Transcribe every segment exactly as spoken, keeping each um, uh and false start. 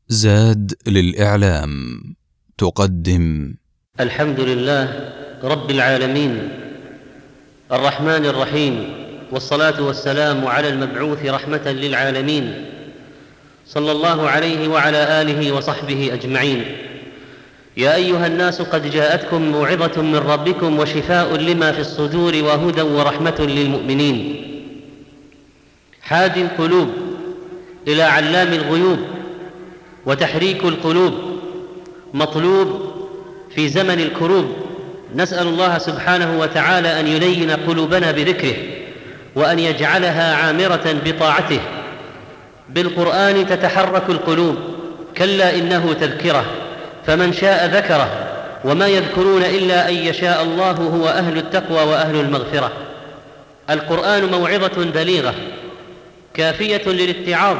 زاد للإعلام تقدم الحمد لله رب العالمين الرحمن الرحيم، والصلاة والسلام على المبعوث رحمة للعالمين صلى الله عليه وعلى آله وصحبه أجمعين. يا أيها الناس قد جاءتكم موعظة من ربكم وشفاء لما في الصدور وهدى ورحمة للمؤمنين. حادي القلوب إلى علام الغيوب وتحريك القلوب مطلوب في زمن الكروب. نسأل الله سبحانه وتعالى أن يلين قلوبنا بذكره، وأن يجعلها عامرة بطاعته. بالقرآن تتحرك القلوب، كلا إنه تذكرة فمن شاء ذكره، وما يذكرون إلا أن يشاء الله هو أهل التقوى وأهل المغفرة. القرآن موعظة بليغة كافية للاتعاظ،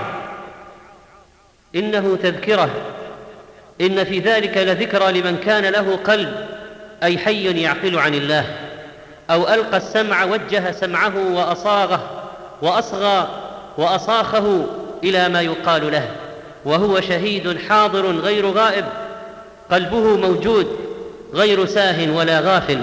إنه تذكرة، إن في ذلك لذكرى لمن كان له قلب، أي حي يعقل عن الله، أو ألقى السمع وجه سمعه وأصاغه وأصغى وأصاخه إلى ما يقال له، وهو شهيد حاضر غير غائب، قلبه موجود غير ساه ولا غافل.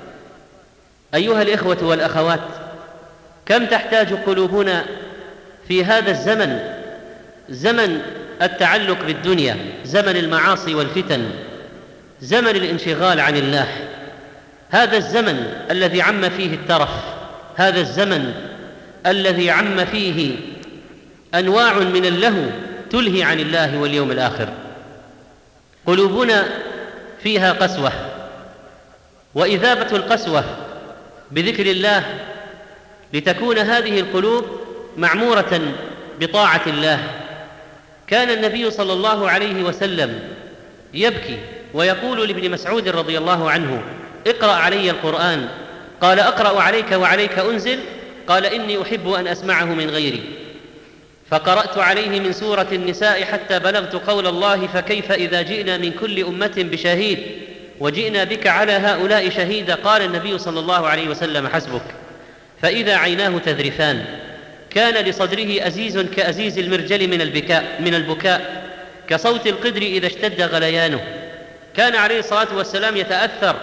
أيها الإخوة والأخوات، كم تحتاج قلوبنا في هذا الزمن، زمن التعلق بالدنيا، زمن المعاصي والفتن، زمن الانشغال عن الله، هذا الزمن الذي عم فيه الترف، هذا الزمن الذي عم فيه أنواع من اللهو تلهي عن الله واليوم الآخر. قلوبنا فيها قسوة، وإذابة القسوة بذكر الله، لتكون هذه القلوب معمورة بطاعة الله. كان النبي صلى الله عليه وسلم يبكي ويقول لابن مسعود رضي الله عنه: اقرأ علي القرآن. قال: أقرأ عليك وعليك أنزل؟ قال: إني أحب أن أسمعه من غيري. فقرأت عليه من سورة النساء حتى بلغت قول الله: فكيف إذا جئنا من كل أمة بشهيد وجئنا بك على هؤلاء شهيدا. قال النبي صلى الله عليه وسلم: حسبك. فإذا عيناه تذرفان، كان لصدره أزيز كأزيز المرجل من البكاء من البكاء كصوت القدر إذا اشتد غليانه. كان عليه الصلاة والسلام يتأثر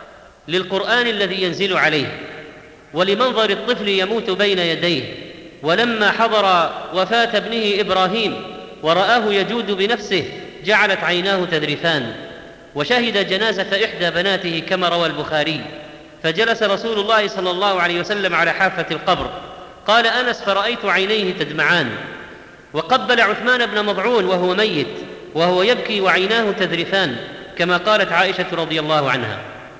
للقرآن الذي ينزل عليه، ولمنظر الطفل يموت بين يديه. ولما حضر وفاة ابنه إبراهيم ورآه يجود بنفسه، جعلت عيناه تذرفان، وشهد جنازة إحدى بناته كما روى البخاري. فجلس رسول الله صلى الله عليه وسلم على حافة القبر، قال أنس: فرأيت عينيه تدمعان. وقبل عثمان بن مضعون وهو ميت وهو يبكي وعيناه تذرفان، كما قالت عائشة رضي الله عنها.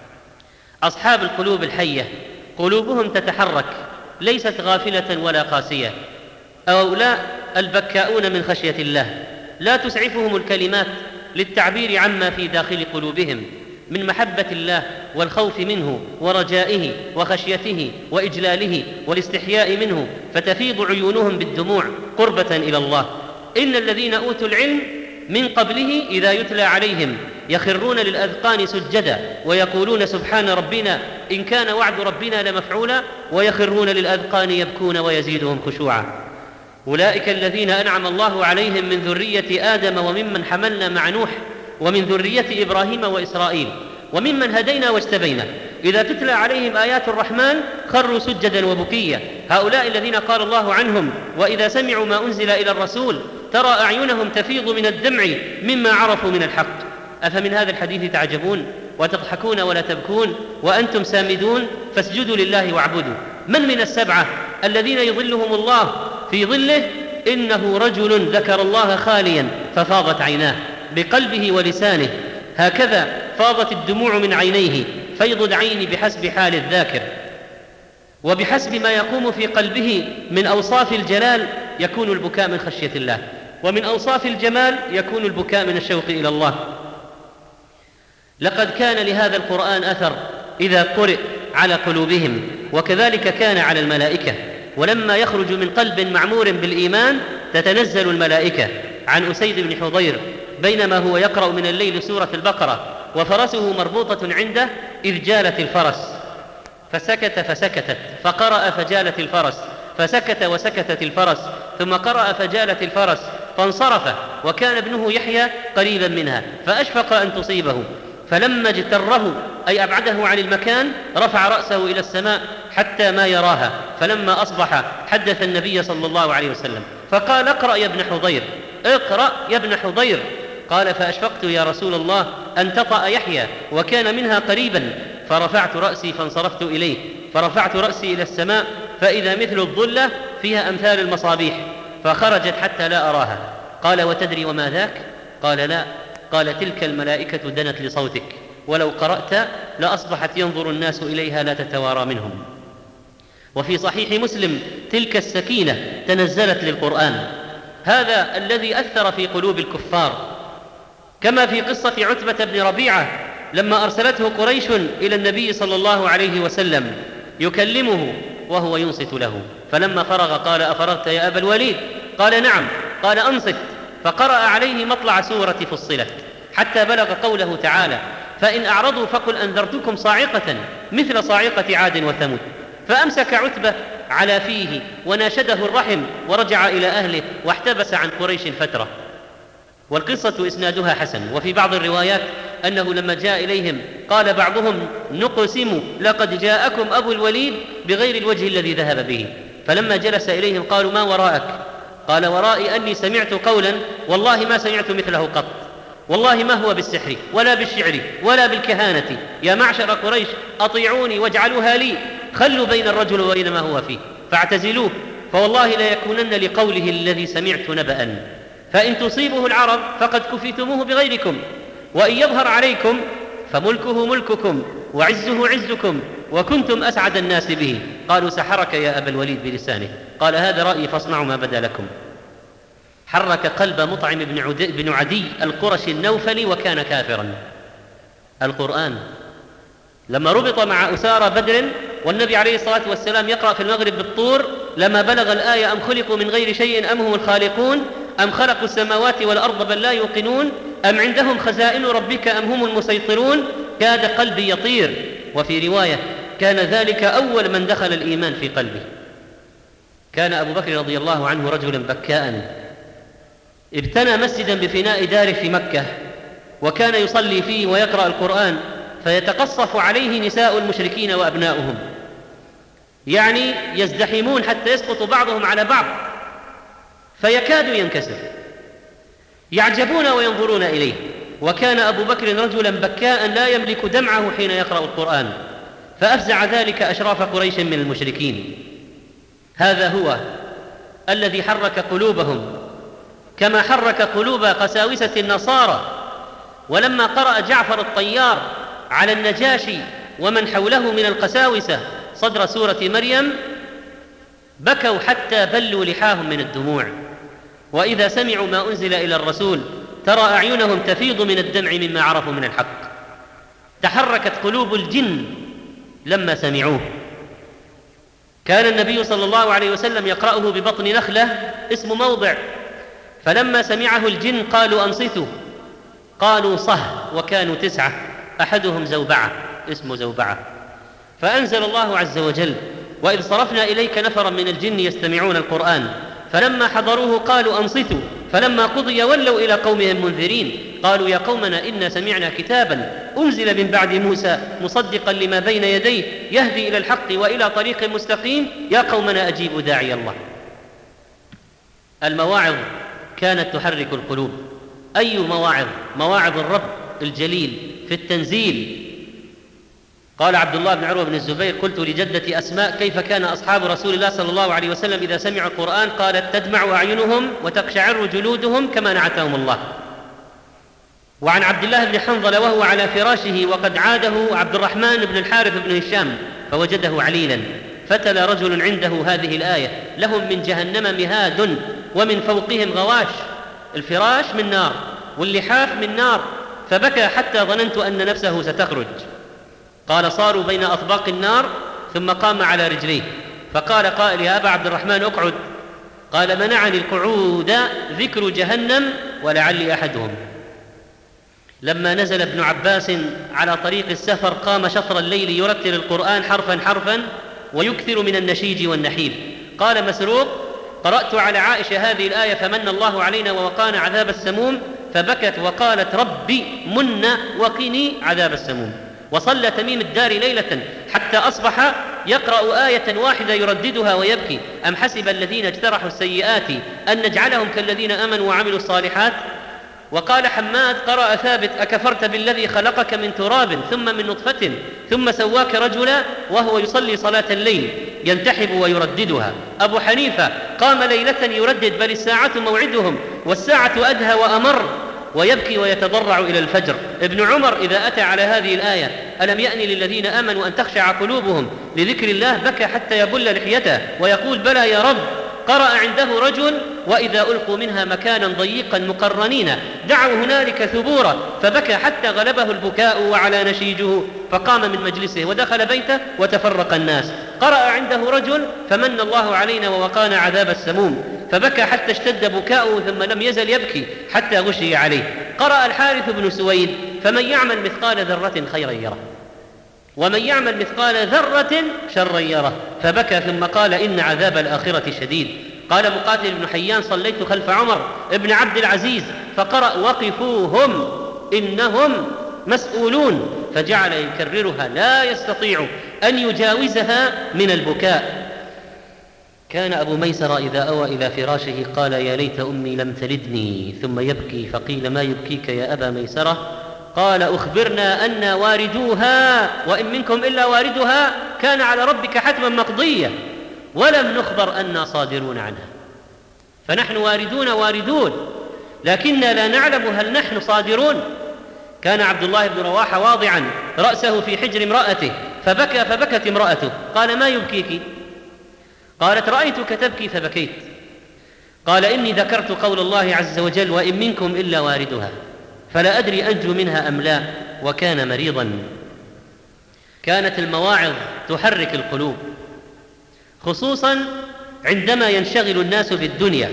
أصحاب القلوب الحية قلوبهم تتحرك، ليست غافلة ولا قاسية. هؤلاء البكاؤون من خشية الله لا تسعفهم الكلمات للتعبير عما في داخل قلوبهم من محبة الله والخوف منه ورجائه وخشيته وإجلاله والاستحياء منه، فتفيض عيونهم بالدموع قربة إلى الله. إن الذين أوتوا العلم من قبله إذا يتلى عليهم يخرون للأذقان سجدا ويقولون: سبحان ربنا إن كان وعد ربنا لمفعولا، ويخرون للأذقان يبكون ويزيدهم خشوعا. أولئك الذين أنعم الله عليهم من ذرية آدم وممن حملنا مع نوح ومن ذرية إبراهيم وإسرائيل وممن هدينا واجتبينا، إذا تتلى عليهم آيات الرحمن خروا سجدا وبكيا. هؤلاء الذين قال الله عنهم: وإذا سمعوا ما أنزل إلى الرسول ترى أعينهم تفيض من الدمع مما عرفوا من الحق. أفمن هذا الحديث تعجبون وتضحكون ولا تبكون وأنتم سامدون؟ فاسجدوا لله واعبدوا. من من السبعة الذين يظلهم الله في ظله؟ إنه رجل ذكر الله خاليا ففاضت عيناه بقلبه ولسانه، هكذا فاضت الدموع من عينيه. فيض العين بحسب حال الذاكر وبحسب ما يقوم في قلبه من أوصاف الجلال يكون البكاء من خشية الله، ومن أوصاف الجمال يكون البكاء من الشوق إلى الله. لقد كان لهذا القرآن أثر إذا قرئ على قلوبهم، وكذلك كان على الملائكة. ولما يخرج من قلب معمور بالإيمان تتنزل الملائكة. عن أسيد بن حضير: بينما هو يقرأ من الليل سورة البقرة وفرسه مربوطة عنده إذ جالت الفرس، فسكت فسكتت، فقرأ فجالت الفرس، فسكت وسكتت الفرس، ثم قرأ فجالت الفرس، فانصرف، وكان ابنه يحيى قريبا منها فأشفق أن تصيبه، فلما اجتره أي أبعده عن المكان رفع رأسه إلى السماء حتى ما يراها، فلما أصبح حدث النبي صلى الله عليه وسلم فقال: اقرأ يا ابن حضير، اقرأ يا ابن حضير. قال: فأشفقت يا رسول الله أن تطأ يحيى وكان منها قريبا، فرفعت رأسي فانصرفت إليه، فرفعت رأسي إلى السماء فإذا مثل الظلة فيها أمثال المصابيح، فخرجت حتى لا أراها. قال: وتدري وما ذاك؟ قال: لا. قال: تلك الملائكة دنت لصوتك، ولو قرأت لأصبحت ينظر الناس إليها لا تتوارى منهم. وفي صحيح مسلم: تلك السكينة تنزلت للقرآن. هذا الذي أثر في قلوب الكفار، كما في قصة عتبة بن ربيعة لما أرسلته قريش إلى النبي صلى الله عليه وسلم يكلمه وهو ينصت له، فلما فرغ قال: أفرغت يا أبا الوليد؟ قال: نعم. قال: أنصت. فقرأ عليه مطلع سورة فصلت حتى بلغ قوله تعالى: فإن أعرضوا فقل أنذرتكم صاعقة مثل صاعقة عاد وثمود. فأمسك عتبة على فيه وناشده الرحم ورجع إلى أهله واحتبس عن قريش فترة. والقصة إسنادها حسن. وفي بعض الروايات أنه لما جاء إليهم قال بعضهم: نقسم لقد جاءكم أبو الوليد بغير الوجه الذي ذهب به. فلما جلس إليهم قالوا: ما وراءك؟ قال: ورائي أني سمعت قولا والله ما سمعت مثله قط، والله ما هو بالسحر ولا بالشعر ولا بالكهانة، يا معشر قريش أطيعوني واجعلوها لي، خلوا بين الرجل وبين ما هو فيه فاعتزلوه، فوالله لا يكونن لقوله الذي سمعت نبأ، فإن تصيبه العرب فقد كفيتموه بغيركم، وإن يظهر عليكم فملكه ملككم وعزه عزكم وكنتم أسعد الناس به. قالوا: سحرك يا أبا الوليد بلسانه. قال: هذا رأيي فاصنعوا ما بدا لكم. حرك قلب مطعم بن عدي القرشي النوفلي وكان كافرا. القرآن لما ربط مع أسارى بدر والنبي عليه الصلاة والسلام يقرأ في المغرب بالطور: لما بلغ الآية: أم خلقوا من غير شيء أم هم الخالقون أم خلقوا السماوات والأرض بل لا يوقنون أم عندهم خزائن ربك أم هم المسيطرون، كاد قلبي يطير. وفي رواية: كان ذلك أول من دخل الإيمان في قلبه. كان أبو بكر رضي الله عنه رجلا بكاء، ابتنى مسجدا بفناء داره في مكة، وكان يصلي فيه ويقرأ القرآن، فيتقصف عليه نساء المشركين وأبناؤهم، يعني يزدحمون حتى يسقط بعضهم على بعض فيكاد ينكسر، يعجبون وينظرون إليه. وكان أبو بكر رجلا بكاء لا يملك دمعه حين يقرأ القرآن، فأفزع ذلك أشراف قريش من المشركين. هذا هو الذي حرك قلوبهم كما حرك قلوب قساوسة النصارى. ولما قرأ جعفر الطيار على النجاشي ومن حوله من القساوسة صدر سورة مريم بكوا حتى بلوا لحاهم من الدموع. وإذا سمعوا ما أنزل إلى الرسول ترى أعينهم تفيض من الدمع مما عرفوا من الحق. تحركت قلوب الجن لما سمعوه. كان النبي صلى الله عليه وسلم يقرأه ببطن نخلة اسم موضع، فلما سمعه الجن قالوا: أنصتوا. قالوا: صه. وكانوا تسعة، أحدهم زوبعة اسم زوبعة. فأنزل الله عز وجل: وإذ صرفنا إليك نفرا من الجن يستمعون القرآن فلما حضروه قالوا: أنصتوا. فلما قضي ولوا إلى قومهم منذرين قالوا: يا قومنا إنا سمعنا كتابا أنزل من بعد موسى مصدقا لما بين يديه يهدي إلى الحق وإلى طريق مستقيم يا قومنا أجيبوا داعي الله. المواعظ كانت تحرك القلوب. أي مواعظ؟ مواعظ الرب الجليل في التنزيل. قال عبد الله بن عروة بن الزبير: قلت لجدة أسماء: كيف كان أصحاب رسول الله صلى الله عليه وسلم إذا سمعوا القرآن؟ قالت: تدمع أعينهم وتقشعر جلودهم كما نعتهم الله. وعن عبد الله بن حنظلة وهو على فراشه وقد عاده عبد الرحمن بن الحارث بن هشام فوجده عليلا، فتل رجل عنده هذه الآية: لهم من جهنم مهاد ومن فوقهم غواش. الفراش من نار واللحاف من نار، فبكى حتى ظننت أن نفسه ستخرج. قال: صاروا بين أطباق النار ثم قام على رجليه فقال قائل: يا أبا عبد الرحمن اقعد. قال: منعني القعود ذكر جهنم ولعلي أحدهم. لما نزل ابن عباس على طريق السفر قام شطر الليل يرتل القرآن حرفا حرفا ويكثر من النشيج والنحيب. قال مسروق: قرأت على عائشة هذه الآية فمن الله علينا ووقانا عذاب السموم، فبكت وقالت ربي من وقني عذاب السموم. وصلى تميم الداري ليلة حتى أصبح يقرأ آية واحدة يرددها ويبكي: أم حسب الذين اجترحوا السيئات أن نجعلهم كالذين آمنوا وعملوا الصالحات. وقال حماد: قرأ ثابت: أكفرت بالذي خلقك من تراب ثم من نطفة ثم سواك رجلا، وهو يصلي صلاة الليل ينتحب ويرددها. أبو حنيفة قام ليلة يردد: بل الساعة موعدهم والساعة أدهى وأمر، ويبكي ويتضرع إلى الفجر. ابن عمر إذا أتى على هذه الآية: ألم يأن للذين آمنوا أن تخشع قلوبهم لذكر الله، بكى حتى يبل لحيته ويقول: بلى يا رب. قرأ عنده رجل: وإذا ألقوا منها مكانا ضيقا مقرنين دعوا هنالك ثبورا، فبكى حتى غلبه البكاء وعلى نشيجه، فقام من مجلسه ودخل بيته وتفرق الناس. قرأ عنده رجل: فمن الله علينا ووقانا عذاب السموم، فبكى حتى اشتد بكاؤه ثم لم يزل يبكي حتى غشي عليه. قرأ الحارث بن سويد: فمن يعمل مثقال ذرة خيرا يره ومن يعمل مثقال ذرة شرا يره، فبكى ثم قال: إن عذاب الآخرة شديد. قال مقاتل بن حيان: صليت خلف عمر ابن عبد العزيز فقرأ: وقفوهم إنهم مسؤولون، فجعل يكررها لا يستطيع أن يجاوزها من البكاء. كان أبو ميسر إذا أوى إلى فراشه قال: يا ليت أمي لم تلدني، ثم يبكي فقيل: ما يبكيك يا أبا ميسرة؟ قال: أخبرنا أنا واردوها وإن منكم إلا واردها، كان على ربك حتما مقضية، ولم نخبر أنا صادرون عنها. فنحن واردون واردون، لكننا لا نعلم هل نحن صادرون. كان عبد الله بن رواحة واضعا رأسه في حجر امرأته فبكى فبكت امرأته. قال: ما يبكيك؟ قالت: رأيتك تبكي فبكيت. قال: إني ذكرت قول الله عز وجل: وإن منكم إلا واردها، فلا أدري أنجو منها أم لا، وكان مريضا. كانت المواعظ تحرك القلوب، خصوصا عندما ينشغل الناس بالدنيا.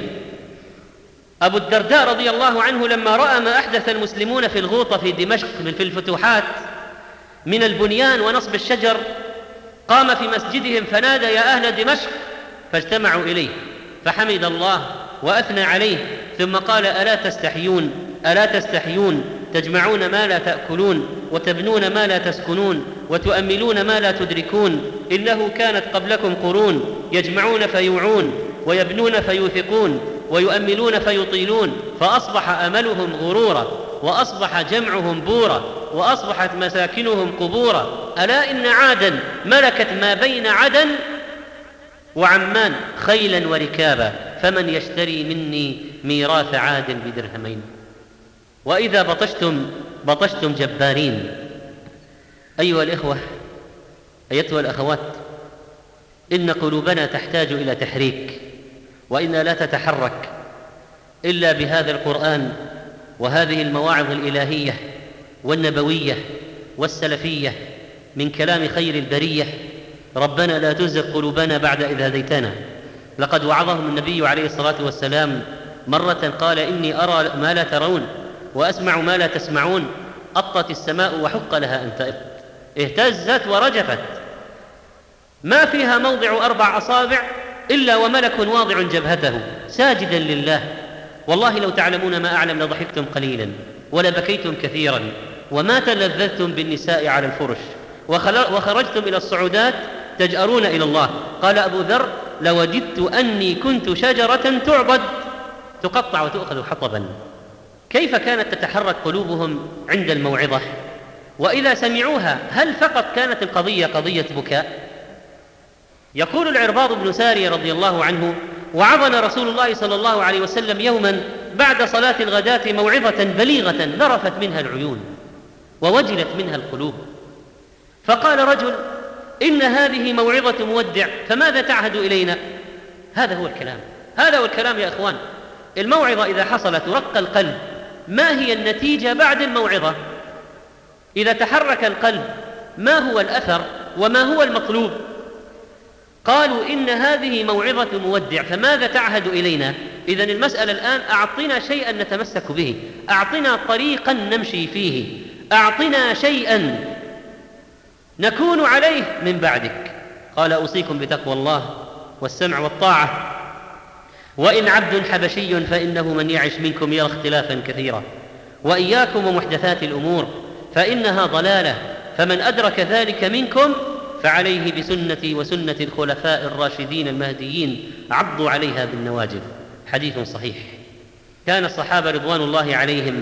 أبو الدرداء رضي الله عنه لما رأى ما أحدث المسلمون في الغوطة في دمشق في الفتوحات من البنيان ونصب الشجر، قام في مسجدهم فنادى: يا أهل دمشق، فاجتمعوا إليه فحمد الله وأثنى عليه، ثم قال: ألا تستحيون ألا تستحيون تجمعون ما لا تأكلون وتبنون ما لا تسكنون وتؤملون ما لا تدركون. إنه كانت قبلكم قرون يجمعون فيوعون ويبنون فيوثقون ويؤملون فيطيلون، فأصبح أملهم غرورا وأصبح جمعهم بورا وأصبحت مساكنهم قبورا. ألا إن عادا ملكت ما بين عدن وعمان خيلا وركابا، فمن يشتري مني ميراث عاد بدرهمين. وإذا بطشتم بطشتم جبارين. أيها الإخوة، أيتها الأخوات، إن قلوبنا تحتاج إلى تحريك، وإنها لا تتحرك إلا بهذا القرآن وهذه المواعظ الإلهية والنبوية والسلفية من كلام خير البرية. ربنا لا تزغ قلوبنا بعد إذ هديتنا. لقد وعظهم النبي عليه الصلاة والسلام مرة قال: إني أرى ما لا ترون وأسمع ما لا تسمعون. أطت السماء وحق لها أن تأط، اهتزت ورجفت، ما فيها موضع أربع أصابع إلا وملك واضع جبهته ساجدا لله. والله لو تعلمون ما أعلم لضحكتم قليلا ولبكيتم كثيرا وما تلذذتم بالنساء على الفرش وخرجتم إلى الصعودات تجأرون إلى الله. قال أبو ذر: لوددت أني كنت شجرة تعبد تقطع وتؤخذ حطبا. كيف كانت تتحرك قلوبهم عند الموعظة؟ وإذا سمعوها هل فقط كانت القضية قضية بكاء؟ يقول العرباض بن سارية رضي الله عنه: وعظنا رسول الله صلى الله عليه وسلم يوما بعد صلاة الغداة موعظة بليغة ذرفت منها العيون ووجلت منها القلوب، فقال رجل: إن هذه موعظة مودع، فماذا تعهد إلينا؟ هذا هو الكلام، هذا هو الكلام يا إخوان. الموعظة إذا حصلت ورق القلب، ما هي النتيجة بعد الموعظة؟ إذا تحرك القلب ما هو الأثر وما هو المطلوب؟ قالوا: إن هذه موعظة مودع، فماذا تعهد إلينا؟ إذن المسألة الآن: أعطنا شيئا نتمسك به، أعطنا طريقا نمشي فيه، أعطنا شيئا نكون عليه من بعدك. قال: أوصيكم بتقوى الله والسمع والطاعة. وإن عبد حبشي فإنه من يعش منكم يرى اختلافا كثيرا، وإياكم ومحدثات الأمور فإنها ضلالة، فمن أدرك ذلك منكم فعليه بسنتي وسنة الخلفاء الراشدين المهديين عضوا عليها بالنواجذ. حديث صحيح. كان الصحابة رضوان الله عليهم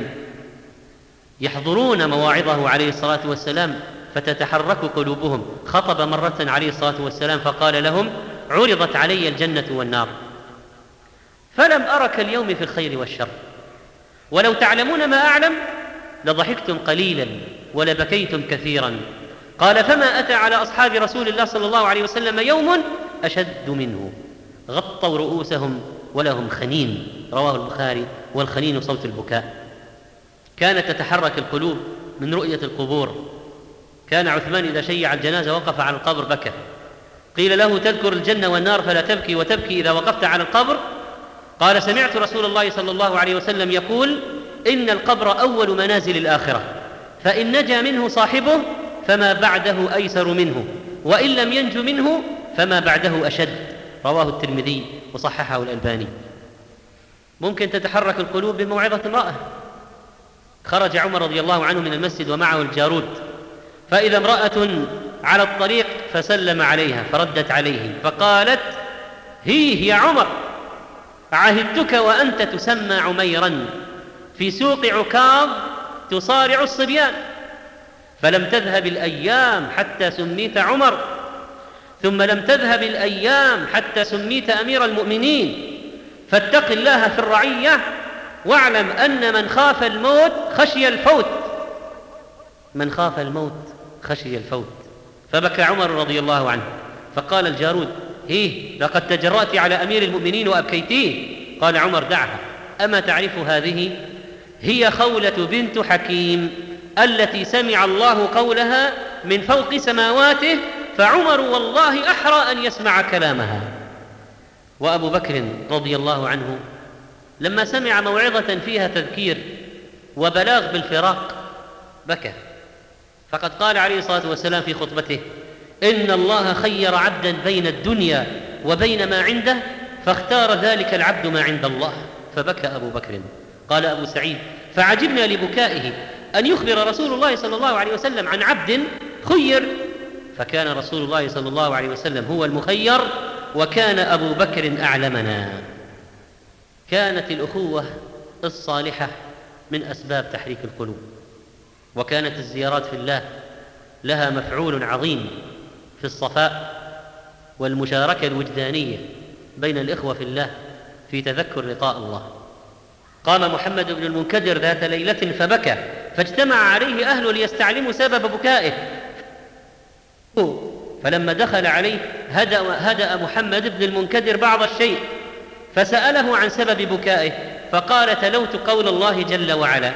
يحضرون مواعظه عليه الصلاة والسلام فتتحرك قلوبهم. خطب مرة عليه الصلاة والسلام فقال لهم: عرضت علي الجنة والنار فلم أرك اليوم في الخير والشر، ولو تعلمون ما أعلم لضحكتم قليلا ولبكيتم كثيرا. قال: فما أتى على أصحاب رسول الله صلى الله عليه وسلم يوم أشد منه، غطوا رؤوسهم ولهم خنين. رواه البخاري، والخنين صوت البكاء. كانت تتحرك القلوب من رؤية القبور. كان عثمان إذا شيع الجنازة وقف على القبر بكى. قيل له: تذكر الجنة والنار فلا تبكي وتبكي إذا وقفت على القبر؟ قال: سمعت رسول الله صلى الله عليه وسلم يقول: إن القبر أول منازل الآخرة، فإن نجا منه صاحبه فما بعده أيسر منه، وإن لم ينج منه فما بعده أشد. رواه الترمذي وصححه الألباني. ممكن تتحرك القلوب بموعظة امرأة. خرج عمر رضي الله عنه من المسجد ومعه الجارود، فإذا امرأة على الطريق فسلم عليها فردت عليه فقالت: هي يا عمر، عهدتك وأنت تسمى عميرا في سوق عكاظ تصارع الصبيان، فلم تذهب الأيام حتى سميت عمر، ثم لم تذهب الأيام حتى سميت أمير المؤمنين، فاتق الله في الرعية واعلم أن من خاف الموت خشي الفوت. من خاف الموت خشي الفوت. فبكى عمر رضي الله عنه. فقال الجارود: هيه، لقد تجرأت على أمير المؤمنين وأبكيتيه. قال عمر: دعها، أما تعرف هذه؟ هي خولة بنت حكيم التي سمع الله قولها من فوق سماواته، فعمر والله أحرى أن يسمع كلامها. وأبو بكر رضي الله عنه لما سمع موعظة فيها تذكير وبلاغ بالفراق بكى. فقد قال عليه الصلاة والسلام في خطبته: إن الله خير عبدا بين الدنيا وبين ما عنده، فاختار ذلك العبد ما عند الله. فبكى أبو بكر. قال أبو سعيد: فعجبنا لبكائه أن يخبر رسول الله صلى الله عليه وسلم عن عبد خير، فكان رسول الله صلى الله عليه وسلم هو المخير، وكان أبو بكر أعلمنا. كانت الأخوة الصالحة من أسباب تحريك القلوب، وكانت الزيارات في الله لها مفعول عظيم في الصفاء والمشاركة الوجدانية بين الإخوة في الله في تذكر لقاء الله. قام محمد بن المنكدر ذات ليلة فبكى، فاجتمع عليه أهله ليستعلموا سبب بكائه، فلما دخل عليه هدأ, هدأ محمد بن المنكدر بعض الشيء، فسأله عن سبب بكائه، فقال: تلوت قول الله جل وعلا: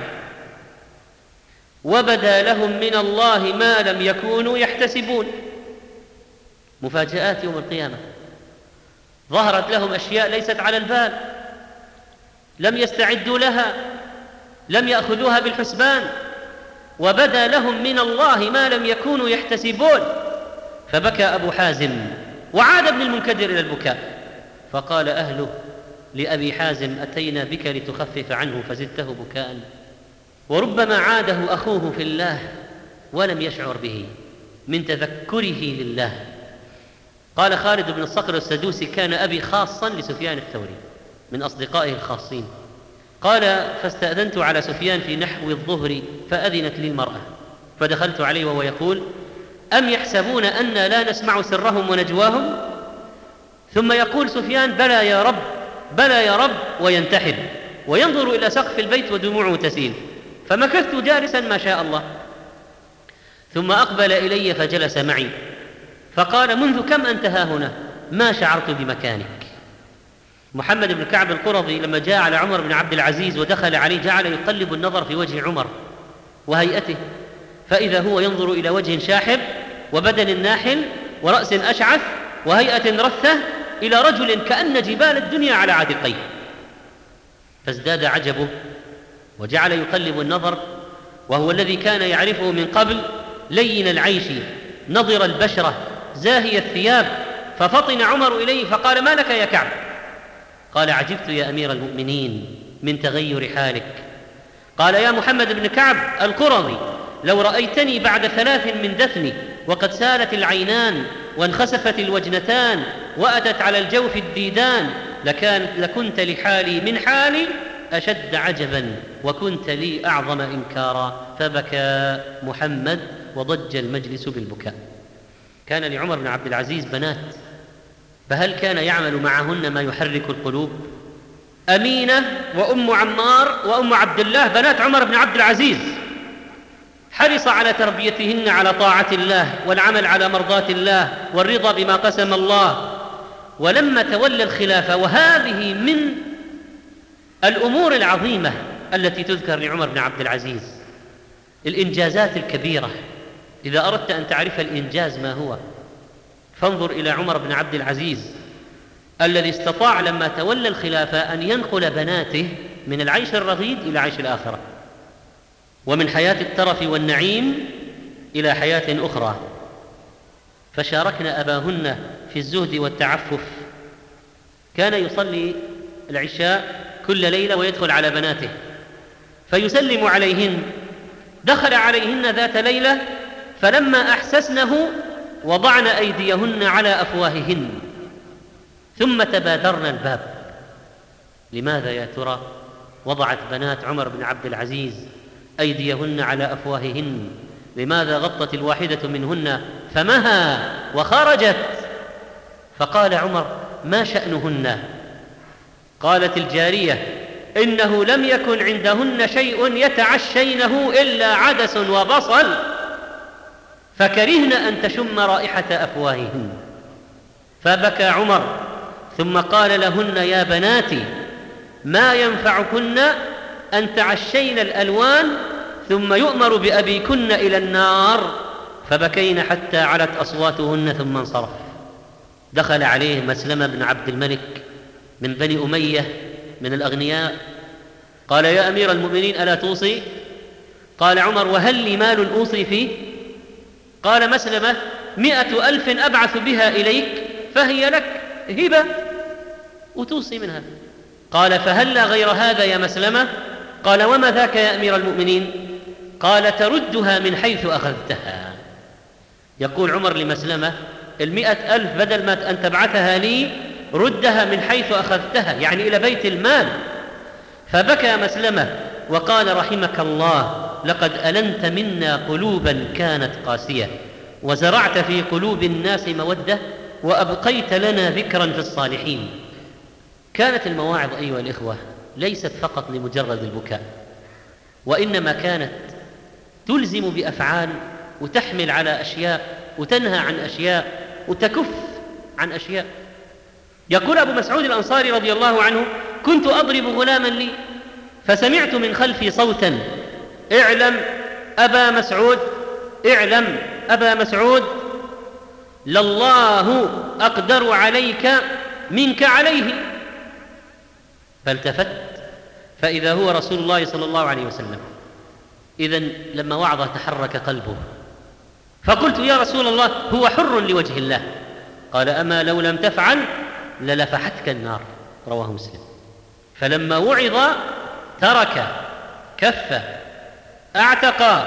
وبدا لهم من الله ما لم يكونوا يحتسبون. مفاجآت يوم القيامة، ظهرت لهم أشياء ليست على البال، لم يستعدوا لها، لم يأخذوها بالحسبان. وبدا لهم من الله ما لم يكونوا يحتسبون. فبكى أبو حازم، وعاد ابن المنكدر إلى البكاء، فقال أهله لأبي حازم: أتينا بك لتخفف عنه فزدته بكاء. وربما عاده أخوه في الله ولم يشعر به من تذكره لله. قال خالد بن الصقر السدوسي: كان أبي خاصا لسفيان الثوري من أصدقائه الخاصين. قال: فاستأذنت على سفيان في نحو الظهر فأذنت لي المرأة، فدخلت عليه وهو يقول: أم يحسبون أننا لا نسمع سرهم ونجواهم؟ ثم يقول سفيان: بلى يا رب، بلى يا رب، وينتحب وينظر إلى سقف البيت ودموعه تسيل. فمكثت جالسا ما شاء الله، ثم أقبل إلي فجلس معي فقال: منذ كم أنت ها هنا؟ ما شعرت بمكانك. محمد بن كعب القرظي لما جاء على عمر بن عبد العزيز ودخل عليه جعل يقلب النظر في وجه عمر وهيئته، فإذا هو ينظر إلى وجه شاحب وبدن ناحل ورأس أشعث وهيئة رثة إلى رجل كأن جبال الدنيا على عاتقيه، فازداد عجبه وجعل يقلب النظر، وهو الذي كان يعرفه من قبل لين العيش نضر البشرة زاهي الثياب. ففطن عمر إليه فقال: ما لك يا كعب؟ قال: عجبت يا أمير المؤمنين من تغير حالك. قال: يا محمد بن كعب القرظي، لو رأيتني بعد ثلاث من دفني وقد سالت العينان وانخسفت الوجنتان وأتت على الجوف الديدان لكان لكنت لحالي من حالي أشد عجبا وكنت لي أعظم إنكارا. فبكى محمد وضج المجلس بالبكاء. كان لعمر بن عبد العزيز بنات، فهل كان يعمل معهن ما يحرك القلوب؟ أمينة وأم عمار وأم عبد الله بنات عمر بن عبد العزيز، حرص على تربيتهن على طاعة الله والعمل على مرضاة الله والرضا بما قسم الله. ولما تولى الخلافة، وهذه من الأمور العظيمة التي تذكر لعمر بن عبد العزيز، الإنجازات الكبيرة. إذا أردت أن تعرف الإنجاز ما هو، فانظر إلى عمر بن عبد العزيز الذي استطاع لما تولى الخلافة أن ينقل بناته من العيش الرغيد إلى عيش الآخرة، ومن حياة الترف والنعيم إلى حياة أخرى، فشاركنا أباهن في الزهد والتعفف. كان يصلي العشاء كل ليلة ويدخل على بناته فيسلم عليهن. دخل عليهن ذات ليلة فلما أحسسنه وضعن أيديهن على أفواههن ثم تبادرن الباب. لماذا يا ترى وضعت بنات عمر بن عبد العزيز أيديهن على أفواههن؟ لماذا غطت الواحدة منهن فمها وخرجت؟ فقال عمر: ما شأنهن؟ قالت الجارية: إنه لم يكن عندهن شيء يتعشينه إلا عدس وبصل، فكرهن أن تشم رائحة أفواههن. فبكى عمر ثم قال لهن: يا بناتي، ما ينفعكن أن تعشين الألوان ثم يؤمر بأبيكن إلى النار. فبكين حتى علت أصواتهن ثم انصرف. دخل عليه مسلمة بن عبد الملك من بني أمية من الأغنياء، قال: يا أمير المؤمنين، ألا توصي؟ قال عمر: وهل لي مال أوصي فيه؟ قال مسلمة: مئة ألف أبعث بها إليك فهي لك هبة وتوصي منها. قال: فهل لا غير هذا يا مسلمة؟ قال: وما ذاك يا أمير المؤمنين؟ قال: تردها من حيث أخذتها. يقول عمر لمسلمة: المئة ألف بدل ما أن تبعثها لي ردها من حيث أخذتها، يعني إلى بيت المال. فبكى مسلمة وقال: رحمك الله، لقد ألنت منا قلوبا كانت قاسية، وزرعت في قلوب الناس مودة، وأبقيت لنا ذكرا في الصالحين. كانت المواعظ أيها الإخوة ليست فقط لمجرد البكاء، وإنما كانت تلزم بأفعال وتحمل على أشياء وتنهى عن أشياء وتكف عن أشياء. يقول أبو مسعود الأنصاري رضي الله عنه: كنت أضرب غلاما لي فسمعت من خلفي صوتا: اعلم أبا مسعود، اعلم أبا مسعود، لله أقدر عليك منك عليه. فالتفت فإذا هو رسول الله صلى الله عليه وسلم. إذن لما وعظ تحرك قلبه، فقلت: يا رسول الله، هو حر لوجه الله. قال: أما لو لم تفعل للفحتك النار. رواه مسلم. فلما وعظ ترك، كف، اعتق.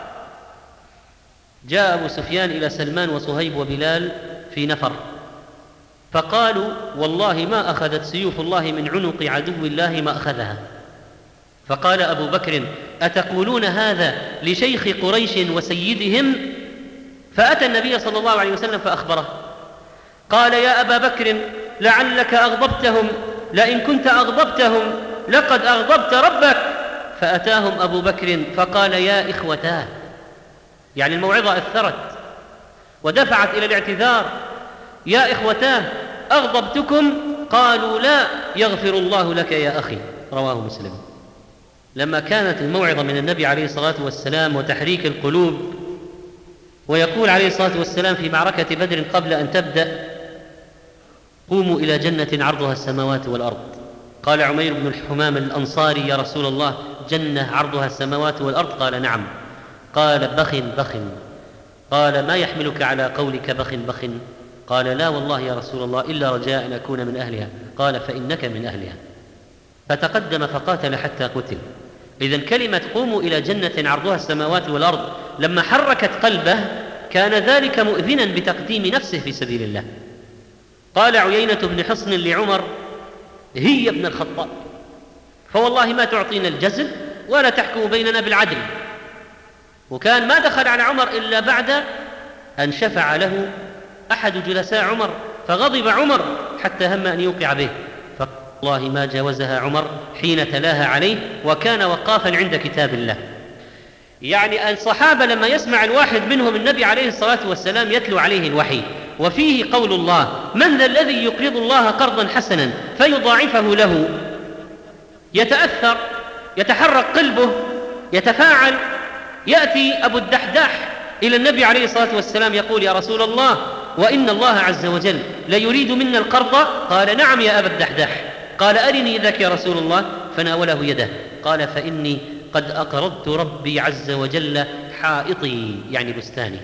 جاء أبو سفيان إلى سلمان وصهيب وبلال في نفر، فقالوا: والله ما أخذت سيوف الله من عنق عدو الله ما أخذها. فقال أبو بكر: أتقولون هذا لشيخ قريش وسيدهم؟ فأتى النبي صلى الله عليه وسلم فأخبره. قال: يا أبا بكر، لعلك أغضبتهم، لئن كنت أغضبتهم لقد أغضبت ربك. فأتاهم أبو بكر فقال: يا إخوتاه، يعني الموعظة أثرت ودفعت إلى الاعتذار. يا إخوتاه، أغضبتكم؟ قالوا: لا، يغفر الله لك يا أخي. رواه مسلم. لما كانت الموعظة من النبي عليه الصلاة والسلام وتحريك القلوب، ويقول عليه الصلاة والسلام في معركة بدر قبل أن تبدأ: قوموا إلى جنة عرضها السماوات والأرض. قال عمير بن الحمام الأنصاري: يا رسول الله، جنة عرضها السماوات والأرض؟ قال: نعم. قال: بخ بخ. قال: ما يحملك على قولك بخ بخ؟ قال لا والله يا رسول الله إلا رجاء أن أكون من أهلها. قال فإنك من أهلها. فتقدم فقاتل حتى قتل. إذن كلمة قوموا إلى جنة عرضها السماوات والأرض لما حركت قلبه كان ذلك مؤذنا بتقديم نفسه في سبيل الله. قال عيينة بن حصن لعمر هي ابن الخطاب، فوالله ما تعطينا الجزل ولا تحكم بيننا بالعدل. وكان ما دخل على عمر إلا بعد أن شفع له أحد جلساء عمر، فغضب عمر حتى هم أن يوقع به، فوالله ما جاوزها عمر حين تلاها عليه وكان وقافا عند كتاب الله. يعني الصحابة لما يسمع الواحد منهم النبي عليه الصلاة والسلام يتلو عليه الوحي وفيه قول الله من ذا الذي يقرض الله قرضا حسنا فيضاعفه له، يتأثر، يتحرك قلبه، يتفاعل. يأتي أبو الدحداح إلى النبي عليه الصلاة والسلام يقول يا رسول الله وإن الله عز وجل ليريد منا القرض. قال نعم يا أبا الدحداح. قال أرني ذاك يا رسول الله، فناوله يده. قال فإني قد أقرضت ربي عز وجل حائطي، يعني بستاني.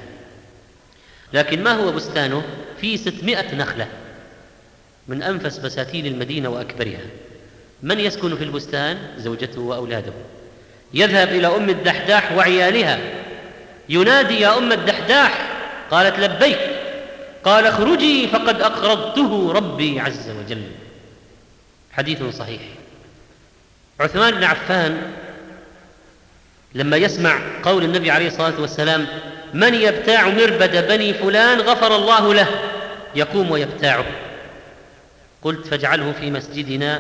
لكن ما هو بستانه؟ في ستمائة نخلة من أنفس بساتين المدينة وأكبرها. من يسكن في البستان؟ زوجته وأولاده. يذهب إلى أم الدحداح وعيالها ينادي يا أم الدحداح، قالت لبيك. قال اخرجي فقد أقرضته ربي عز وجل. حديث صحيح. عثمان بن عفان لما يسمع قول النبي عليه الصلاة والسلام من يبتاع مربد بني فلان غفر الله له، يقوم ويبتاعه. قلت فاجعله في مسجدنا.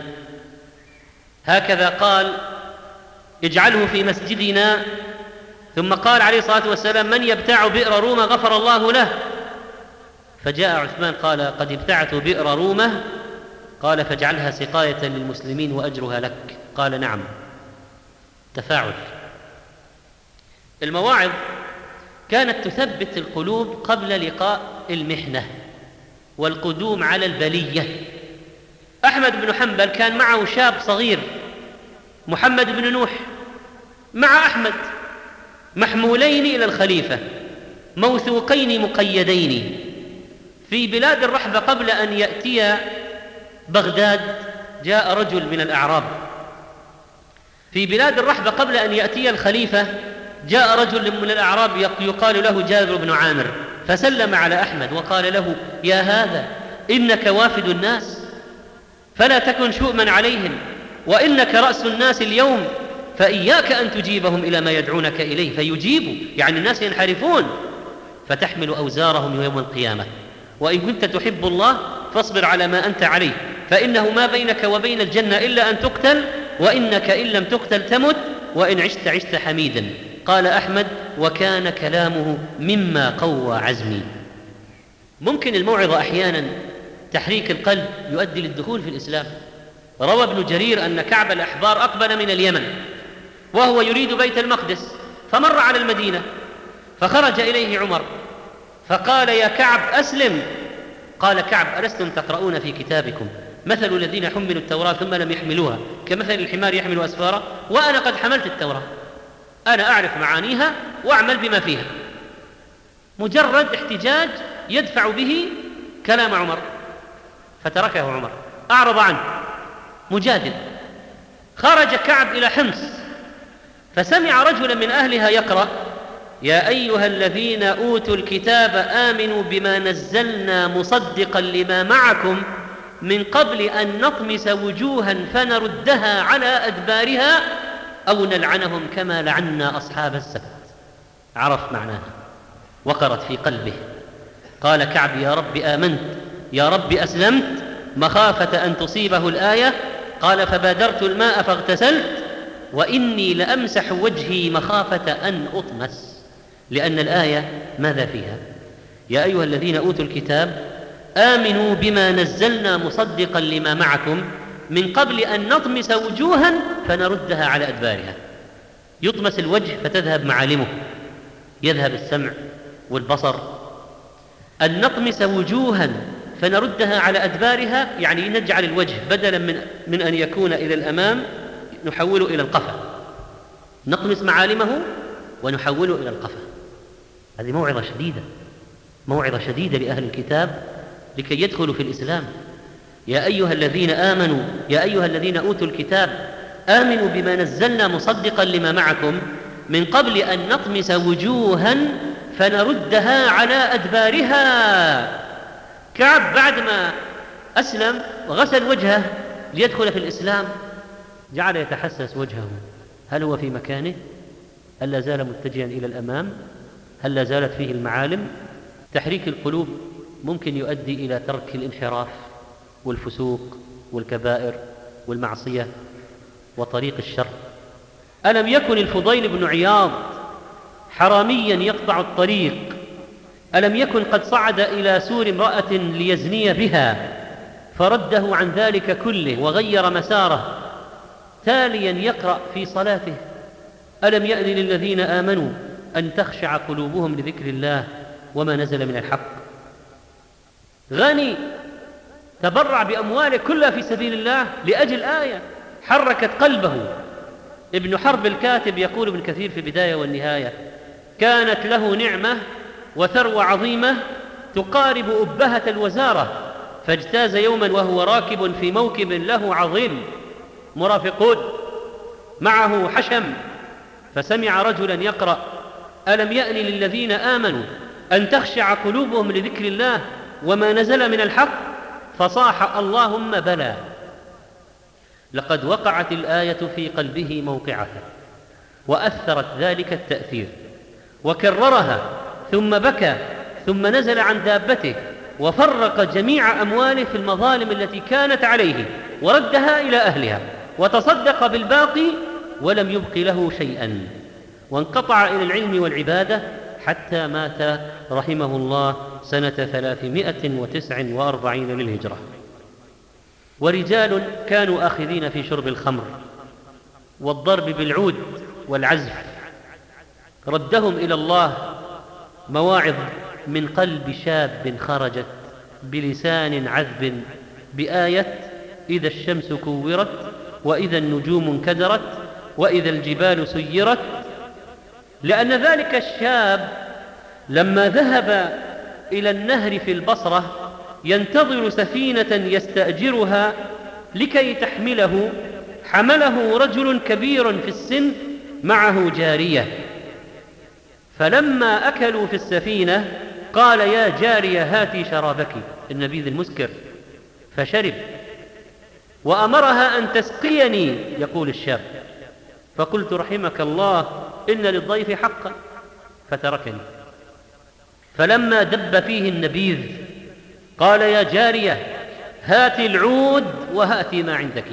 هكذا قال اجعله في مسجدنا. ثم قال عليه الصلاة والسلام من يبتاع بئر رومة غفر الله له. فجاء عثمان قال قد ابتعت بئر رومة. قال فاجعلها سقاية للمسلمين وأجرها لك. قال نعم. تفاعل. المواعظ كانت تثبت القلوب قبل لقاء المحنة والقدوم على البلية. أحمد بن حنبل كان معه شاب صغير محمد بن نوح مع أحمد، محمولين إلى الخليفة، موثوقين مقيدين في بلاد الرحبة. قبل أن يأتي بغداد جاء رجل من الأعراب. في بلاد الرحبة قبل أن يأتي الخليفة جاء رجل من الأعراب يقال له جابر بن عامر، فسلم على أحمد وقال له يا هذا إنك وافد الناس فلا تكن شؤما عليهم، وإنك رأس الناس اليوم، فإياك أن تجيبهم إلى ما يدعونك إليه. فيجيبوا، يعني الناس ينحرفون، فتحمل أوزارهم يوم القيامة. وإن كنت تحب الله فاصبر على ما أنت عليه، فإنه ما بينك وبين الجنة إلا أن تقتل، وإنك إن لم تقتل تمت، وإن عشت عشت حميدا. قال أحمد وكان كلامه مما قوى عزمي. ممكن الموعظة أحيانا تحريك القلب يؤدي للدخول في الإسلام. روى ابن جرير أن كعب الأحبار أقبل من اليمن وهو يريد بيت المقدس، فمر على المدينة فخرج إليه عمر فقال يا كعب أسلم. قال كعب ألستم تقرؤون في كتابكم مثل الذين حملوا التوراة ثم لم يحملوها كمثل الحمار يحمل أسفارا، وأنا قد حملت التوراة، أنا أعرف معانيها وأعمل بما فيها. مجرد احتجاج يدفع به كلام عمر، فتركه عمر، أعرض عنه، مجادل. خرج كعب إلى حمص فسمع رجلا من أهلها يقرأ يا أيها الذين أوتوا الكتاب آمنوا بما نزلنا مصدقا لما معكم من قبل أن نطمس وجوها فنردها على أدبارها أو نلعنهم كما لعنا أصحاب السبت. عرف معناها وقرت في قلبه. قال كعب يا رب آمنت، يا رب أسلمت، مخافة أن تصيبه الآية. قال فبادرت الماء فاغتسلت وإني لأمسح وجهي مخافة أن أطمس، لأن الآية ماذا فيها؟ يا أيها الذين أوتوا الكتاب آمنوا بما نزلنا مصدقا لما معكم من قبل أن نطمس وجوها فنردها على أدبارها. يطمس الوجه فتذهب معالمه، يذهب السمع والبصر. أن نطمس وجوها فنردها على أدبارها يعني نجعل الوجه بدلا من, من أن يكون إلى الأمام نحوله إلى القفا، نطمس معالمه ونحوله إلى القفا. هذه موعظة شديدة، موعظة شديدة لأهل الكتاب لكي يدخلوا في الإسلام. يا أيها الذين آمنوا يا أيها الذين أوتوا الكتاب آمنوا بما نزلنا مصدقا لما معكم من قبل أن نطمس وجوها فنردها على أدبارها. كعب بعدما أسلم وغسل وجهه ليدخل في الإسلام جعل يتحسس وجهه، هل هو في مكانه؟ هل لا زال متجها إلى الأمام؟ هل لا زالت فيه المعالم؟ تحريك القلوب ممكن يؤدي إلى ترك الانحراف والفسوق والكبائر والمعصية وطريق الشر. ألم يكن الفضيل بن عياض حراميا يقطع الطريق؟ ألم يكن قد صعد إلى سور امرأة ليزني بها فرده عن ذلك كله وغير مساره، تاليا يقرأ في صلاته: ألم يأن للذين آمنوا أن تخشع قلوبهم لذكر الله وما نزل من الحق. غني تبرع بأمواله كلها في سبيل الله لأجل آية حركت قلبه. ابن حرب الكاتب يقول ابن كثير في البداية والنهاية: كانت له نعمة وثروة عظيمة تقارب أبهة الوزارة، فاجتاز يوما وهو راكب في موكب له عظيم، مرافقون معه حشم، فسمع رجلا يقرأ: ألم يأن للذين آمنوا أن تخشع قلوبهم لذكر الله وما نزل من الحق، فصاح: اللهم بلى. لقد وقعت الآية في قلبه موقعها وأثرت ذلك التأثير، وكررها، ثم بكى، ثم نزل عن دابته وفرق جميع أمواله في المظالم التي كانت عليه وردها إلى أهلها، وتصدق بالباقي ولم يبق له شيئا، وانقطع إلى العلم والعبادة حتى مات رحمه الله سنة ثلاثمائة وتسع وأربعين للهجرة. ورجال كانوا آخذين في شرب الخمر والضرب بالعود والعزف ردهم إلى الله مواعظ من قلب شاب خرجت بلسان عذب بآية: إذا الشمس كورت وإذا النجوم انكدرت وإذا الجبال سيرت. لأن ذلك الشاب لما ذهب إلى النهر في البصرة ينتظر سفينة يستأجرها لكي تحمله، حمله رجل كبير في السن معه جارية، فلما أكلوا في السفينة قال: يا جارية هاتي شرابك، النبيذ المسكر، فشرب، وأمرها أن تسقيني، يقول الشاب، فقلت: رحمك الله، إن للضيف حقا، فتركني. فلما دب فيه النبيذ قال: يا جارية هاتي العود وهاتي ما عندك،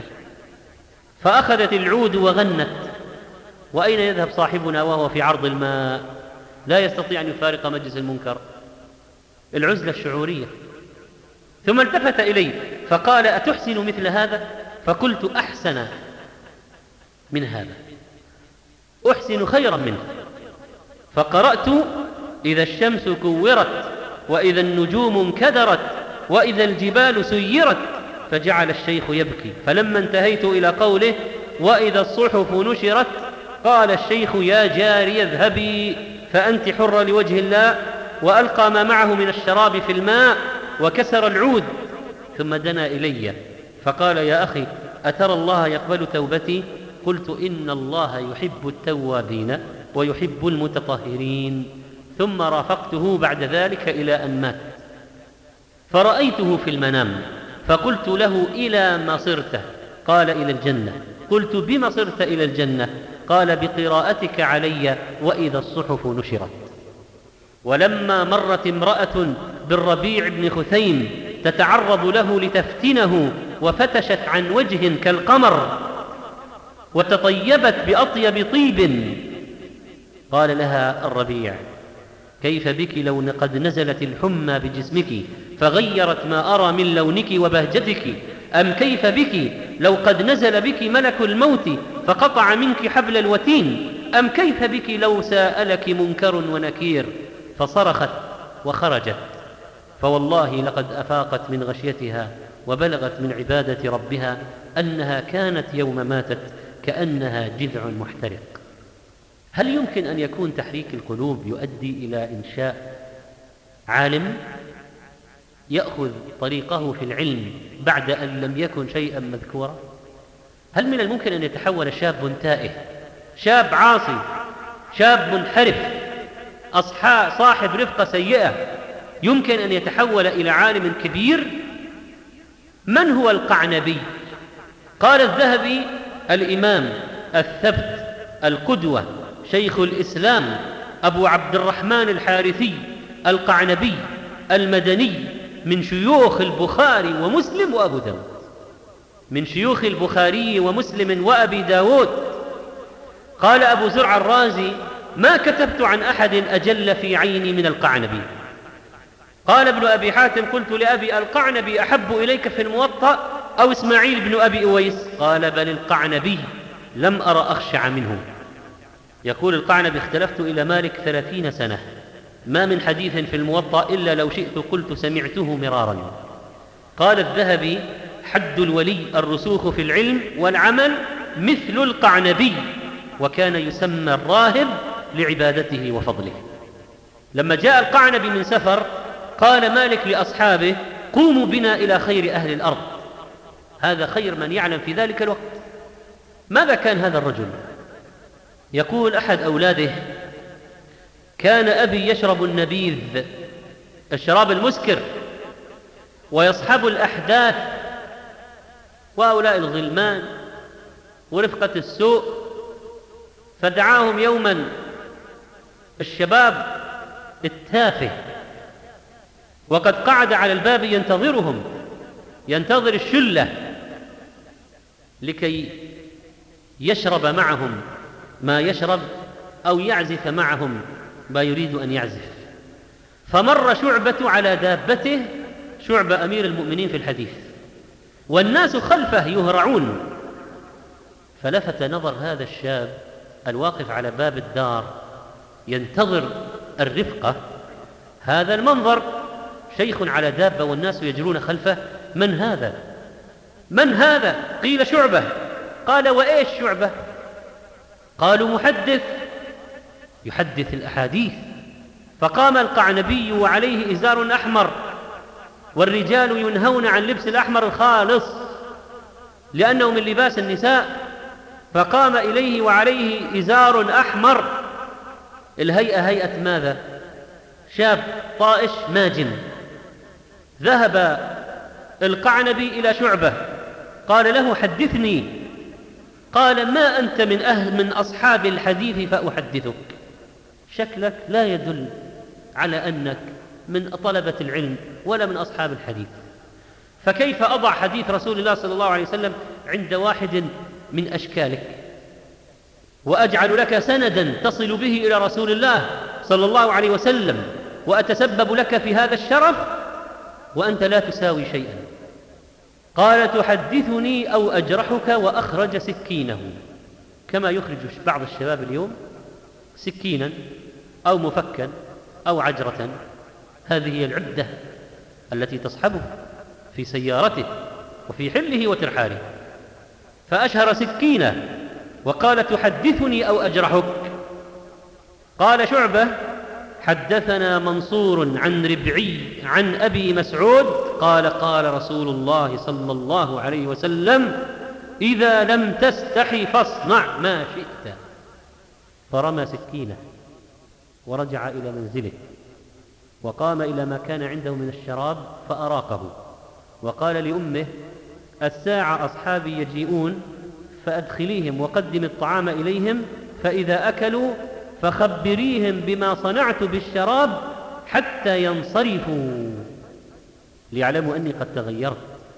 فأخذت العود وغنت. وأين يذهب صاحبنا وهو في عرض الماء لا يستطيع أن يفارق مجلس المنكر؟ العزلة الشعورية. ثم التفت إلي فقال: أتحسن مثل هذا؟ فقلت: أحسن من هذا، أحسن خيرا منه. فقرأت: إذا الشمس كورت وإذا النجوم انكدرت وإذا الجبال سيرت. فجعل الشيخ يبكي، فلما انتهيت إلى قوله: وإذا الصحف نشرت، قال الشيخ: يا جاري اذهبي فأنت حرة لوجه الله، وألقى ما معه من الشراب في الماء وكسر العود، ثم دنا إلي فقال: يا أخي، أترى الله يقبل توبتي؟ قلت: إن الله يحب التوابين ويحب المتطهرين. ثم رافقته بعد ذلك إلى أن مات، فرأيته في المنام فقلت له: إلى ما صرت؟ قال: إلى الجنة. قلت: بما صرت إلى الجنة؟ قال: بقراءتك علي وإذا الصحف نشرت. ولما مرت امرأة بالربيع بن خثيم تتعرض له لتفتنه، وفتشت عن وجه كالقمر وتطيبت بأطيب طيب، قال لها الربيع: كيف بك لو قد نزلت الحمى بجسمك فغيرت ما أرى من لونك وبهجتك؟ أم كيف بك لو قد نزل بك ملك الموت فقطع منك حبل الوتين؟ أم كيف بك لو سألك منكر ونكير؟ فصرخت وخرجت، فوالله لقد أفاقت من غشيتها وبلغت من عبادة ربها أنها كانت يوم ماتت كأنها جذع محترق. هل يمكن أن يكون تحريك القلوب يؤدي إلى إنشاء عالم؟ يأخذ طريقه في العلم بعد أن لم يكن شيئا مذكورا؟ هل من الممكن أن يتحول شاب تائه، شاب عاصي، شاب منحرف، أصحاب صاحب رفقة سيئة، يمكن أن يتحول إلى عالم كبير؟ من هو القعنبي؟ قال الذهبي: الإمام الثبت القدوة شيخ الإسلام أبو عبد الرحمن الحارثي القعنبي المدني، من شيوخ البخاري ومسلم وأبو داود، من شيوخ البخاري ومسلم وأبي داود. قال أبو زرع الرازي: ما كتبت عن أحد أجل في عيني من القعنبي. قال ابن أبي حاتم: قلت لأبي: القعنبي أحب إليك في الموطأ أو إسماعيل بن أبي أويس؟ قال: بل القعنبي، لم أرى أخشع منه. يقول القعنبي: اختلفت إلى مالك ثلاثين سنة، ما من حديث في الموطأ إلا لو شئت قلت سمعته مرارا. قال الذهبي: حد الولي الرسوخ في العلم والعمل مثل القعنبي، وكان يسمى الراهب لعبادته وفضله. لما جاء القعنبي من سفر قال مالك لأصحابه: قوموا بنا إلى خير أهل الأرض، هذا خير من يعلم في ذلك الوقت. ماذا كان هذا الرجل؟ يقول أحد أولاده: كان أبي يشرب النبيذ، الشراب المسكر، ويصحب الأحداث وهؤلاء الغلمان ورفقة السوء، فدعاهم يوما الشباب التافه، وقد قعد على الباب ينتظرهم، ينتظر الشلة لكي يشرب معهم ما يشرب أو يعزف معهم ما يريد أن يعزف. فمر شعبة على دابته، شعبة أمير المؤمنين في الحديث، والناس خلفه يهرعون، فلفت نظر هذا الشاب الواقف على باب الدار ينتظر الرفقة هذا المنظر، شيخ على دابة والناس يجرون خلفه. من هذا؟ من هذا؟ قيل: شعبة. قال: وإيش شعبة؟ قالوا: محدث يحدث الأحاديث. فقام القعنبي وعليه إزار أحمر، والرجال ينهون عن لبس الأحمر الخالص لأنه من لباس النساء، فقام إليه وعليه إزار أحمر، الهيئة هيئة ماذا؟ شاب طائش ماجن. ذهب القعنبي إلى شعبة قال له: حدثني. قال: ما أنت من أهل من أصحاب الحديث فأحدثك، شكلك لا يدل على أنك من طلبة العلم ولا من أصحاب الحديث، فكيف أضع حديث رسول الله صلى الله عليه وسلم عند واحد من أشكالك، وأجعل لك سندا تصل به إلى رسول الله صلى الله عليه وسلم، وأتسبب لك في هذا الشرف وأنت لا تساوي شيئا. قال: تحدثني أو أجرحك، وأخرج سكينه، كما يخرج بعض الشباب اليوم سكينا أو مفكا أو عجرة، هذه هي العدة التي تصحبه في سيارته وفي حله وترحاله. فأشهر سكينه وقال: تحدثني أو أجرحك. قال شعبة: حدثنا منصور عن ربعي عن أبي مسعود قال: قال رسول الله صلى الله عليه وسلم: إذا لم تستحي فاصنع ما شئت. فرمى سكينه ورجع إلى منزله، وقام إلى ما كان عنده من الشراب فأراقه، وقال لأمه: الساعة أصحابي يجيئون فأدخليهم وقدم الطعام إليهم، فإذا أكلوا فخبريهم بما صنعت بالشراب حتى ينصرفوا ليعلموا أني قد تغيرت.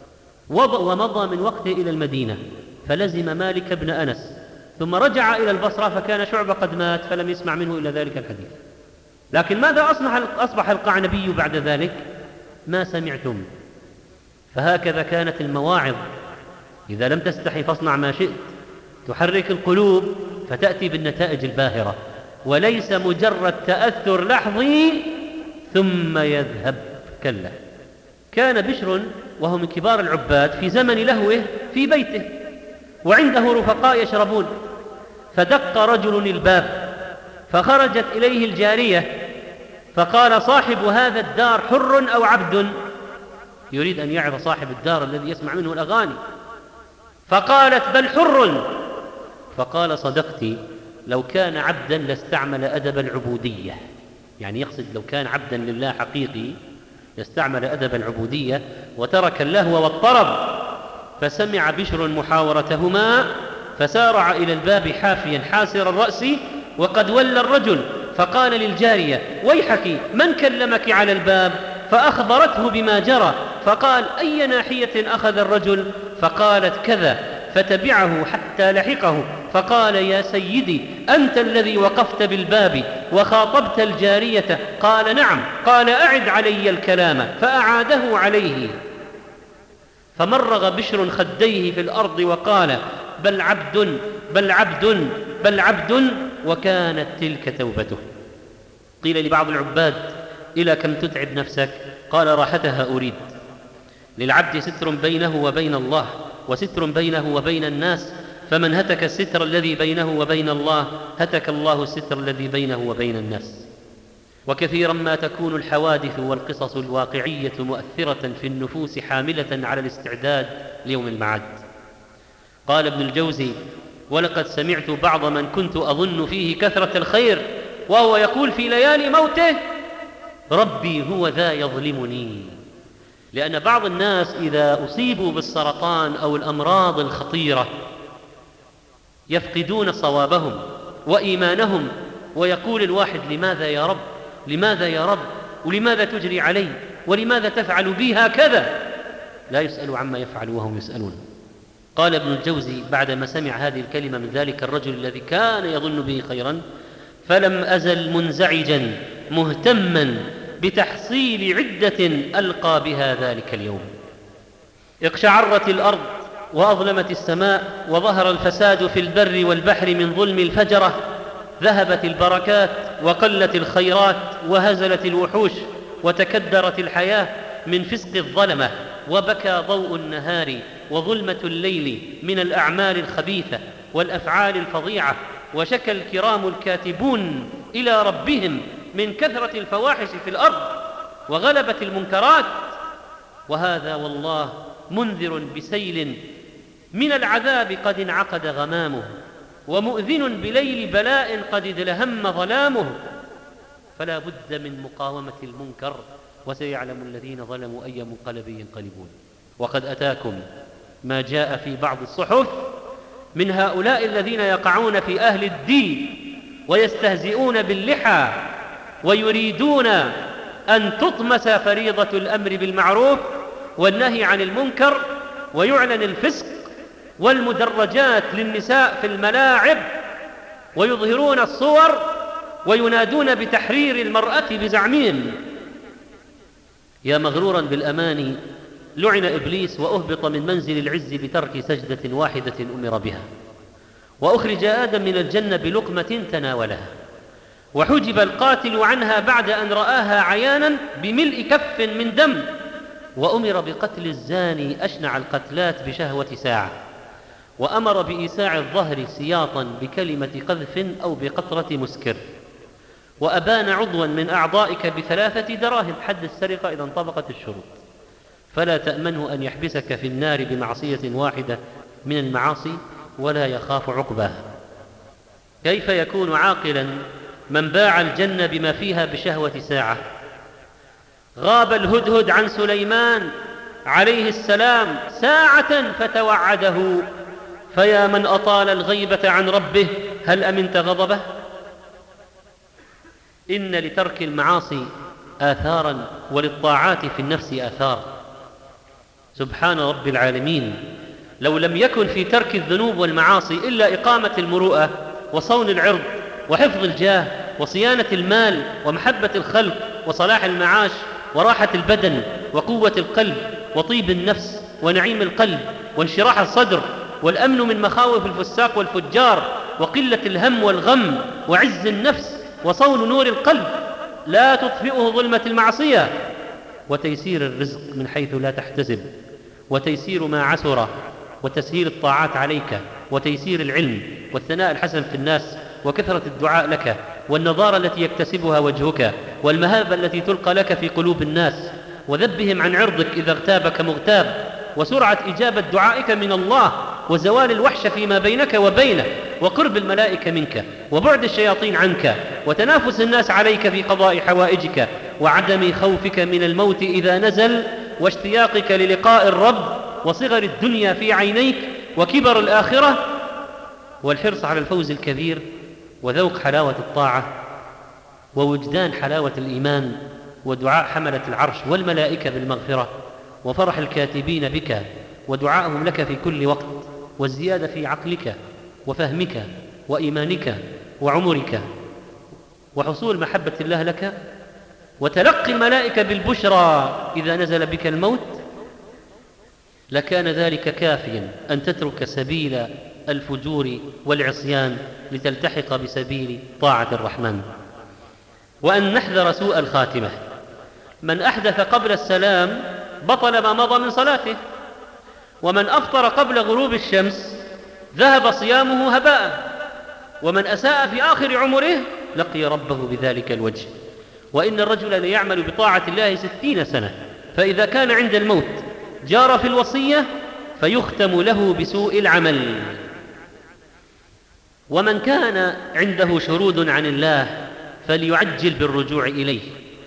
ومضى من وقته إلى المدينة فلزم مالك بن أنس، ثم رجع إلى البصرة فكان شعبة قد مات فلم يسمع منه إلا ذلك الحديث. لكن ماذا أصبح القعنبي بعد ذلك؟ ما سمعتم. فهكذا كانت المواعظ: إذا لم تستحي فاصنع ما شئت، تحرك القلوب فتأتي بالنتائج الباهرة، وليس مجرد تأثر لحظي ثم يذهب. كلا. كان بشر وهو من كبار العباد في زمن لهوه في بيته وعنده رفقاء يشربون، فدق رجل الباب فخرجت إليه الجارية فقال: صاحب هذا الدار حر أو عبد؟ يريد أن يعظ صاحب الدار الذي يسمع منه الأغاني. فقالت: بل حر. فقال: صدقت، لو كان عبدا لاستعمل أدب العبودية. يعني يقصد لو كان عبدا لله حقيقي لاستعمل أدب العبودية وترك اللهو والطرب. فسمع بشر محاورتهما فسارع إلى الباب حافيا حاسر الرأس وقد ولى الرجل، فقال للجارية: ويحك، من كلمك على الباب؟ فأخبرته بما جرى، فقال: أي ناحية أخذ الرجل؟ فقالت: كذا. فتبعه حتى لحقه فقال: يا سيدي، أنت الذي وقفت بالباب وخاطبت الجارية؟ قال: نعم. قال: أعد علي الكلام. فأعاده عليه. فمرغ بشر خديه في الأرض وقال: بل عبد بل عبد بل عبد. وكانت تلك توبته. قيل لبعض العباد: إلى كم تتعب نفسك؟ قال: راحتها أريد. للعبد ستر بينه وبين الله وستر بينه وبين الناس، فمن هتك الستر الذي بينه وبين الله هتك الله الستر الذي بينه وبين الناس. وكثيرا ما تكون الحوادث والقصص الواقعية مؤثرة في النفوس حاملة على الاستعداد ليوم المعاد. قال ابن الجوزي: ولقد سمعت بعض من كنت أظن فيه كثرة الخير وهو يقول في ليالي موته: ربي هو ذا يظلمني. لأن بعض الناس إذا أصيبوا بالسرطان أو الأمراض الخطيرة يفقدون صوابهم وإيمانهم، ويقول الواحد: لماذا يا رب؟ لماذا يا رب؟ ولماذا تجري علي؟ ولماذا تفعل بي هكذا؟ لا يسأل عما يفعل وهم يسألون. قال ابن الجوزي بعدما سمع هذه الكلمة من ذلك الرجل الذي كان يظن به خيرا: فلم أزل منزعجا مهتما بتحصيل عدة ألقى بها ذلك اليوم. اقشعرت الأرض وأظلمت السماء وظهر الفساد في البر والبحر من ظلم الفجرة. ذهبت البركات وقلت الخيرات وهزلت الوحوش وتكدرت الحياة من فسق الظلمة، وبكى ضوء النهار وظلمة الليل من الأعمال الخبيثة والأفعال الفظيعة، وشكى الكرام الكاتبون إلى ربهم من كثرة الفواحش في الأرض وغلبت المنكرات. وهذا والله منذر بسيل من العذاب قد انعقد غمامه، ومؤذن بليل بلاء قد ادلهم ظلامه. فلا بد من مقاومة المنكر، وسيعلم الذين ظلموا أي منقلب ينقلبون. وقد أتاكم ما جاء في بعض الصحف من هؤلاء الذين يقعون في أهل الدين ويستهزئون باللحى ويريدون أن تطمس فريضة الأمر بالمعروف والنهي عن المنكر، ويعلن الفسق والمدرجات للنساء في الملاعب، ويظهرون الصور وينادون بتحرير المرأة بزعمهم. يا مغرورا بالأماني، لعن إبليس وأهبط من منزل العز بترك سجدة واحدة أمر بها، وأخرج آدم من الجنة بلقمة تناولها، وحجب القاتل عنها بعد أن رآها عيانا بملء كف من دم، وأمر بقتل الزاني أشنع القتلات بشهوة ساعة، وأمر بإيساع الظهر سياطا بكلمة قذف أو بقطرة مسكر، وأبان عضوا من أعضائك بثلاثة دراهم، حد السرقة إذا انطبقت الشروط، فلا تأمنه أن يحبسك في النار بمعصية واحدة من المعاصي ولا يخاف عقباها. كيف يكون عاقلا من باع الجنة بما فيها بشهوة ساعة؟ غاب الهدهد عن سليمان عليه السلام ساعة فتوعده، فيا من أطال الغيبة عن ربه هل أمنت غضبه؟ إن لترك المعاصي آثارا وللطاعات في النفس آثار. سبحان رب العالمين، لو لم يكن في ترك الذنوب والمعاصي إلا إقامة المروءة وصون العرض وحفظ الجاه وصيانة المال ومحبة الخلق وصلاح المعاش وراحة البدن وقوة القلب وطيب النفس ونعيم القلب وانشراح الصدر والأمن من مخاوف الفساق والفجار وقلة الهم والغم وعز النفس وصون نور القلب، لا تطفئه ظلمة المعصية، وتيسير الرزق من حيث لا تحتسب، وتيسير ما عسر، وتسهيل الطاعات عليك، وتيسير العلم والثناء الحسن في الناس، وكثرة الدعاء لك، والنظارة التي يكتسبها وجهك، والمهابة التي تلقى لك في قلوب الناس، وذبهم عن عرضك إذا اغتابك مغتاب، وسرعة إجابة دعائك من الله، وزوال الوحشة فيما بينك وبينه، وقرب الملائكة منك، وبعد الشياطين عنك، وتنافس الناس عليك في قضاء حوائجك، وعدم خوفك من الموت إذا نزل، واشتياقك للقاء الرب، وصغر الدنيا في عينيك، وكبر الآخرة، والحرص على الفوز الكبير، وذوق حلاوة الطاعة، ووجدان حلاوة الإيمان، ودعاء حملة العرش والملائكة بالمغفرة، وفرح الكاتبين بك، ودعائهم لك في كل وقت، والزيادة في عقلك وفهمك وإيمانك وعمرك، وحصول محبة الله لك، وتلقي الملائكة بالبشرى إذا نزل بك الموت، لكان ذلك كافيا أن تترك سبيل الفجور والعصيان لتلتحق بسبيل طاعة الرحمن. وأن نحذر سوء الخاتمة. من أحدث قبل السلام بطل ما مضى من صلاته، ومن أفطر قبل غروب الشمس ذهب صيامه هباء، ومن أساء في آخر عمره لقي ربه بذلك الوجه. وإن الرجل ليعمل بطاعة الله ستين سنة، فإذا كان عند الموت جار في الوصية فيختم له بسوء العمل. ومن كان عنده شرود عن الله فليعجل بالرجوع إليه.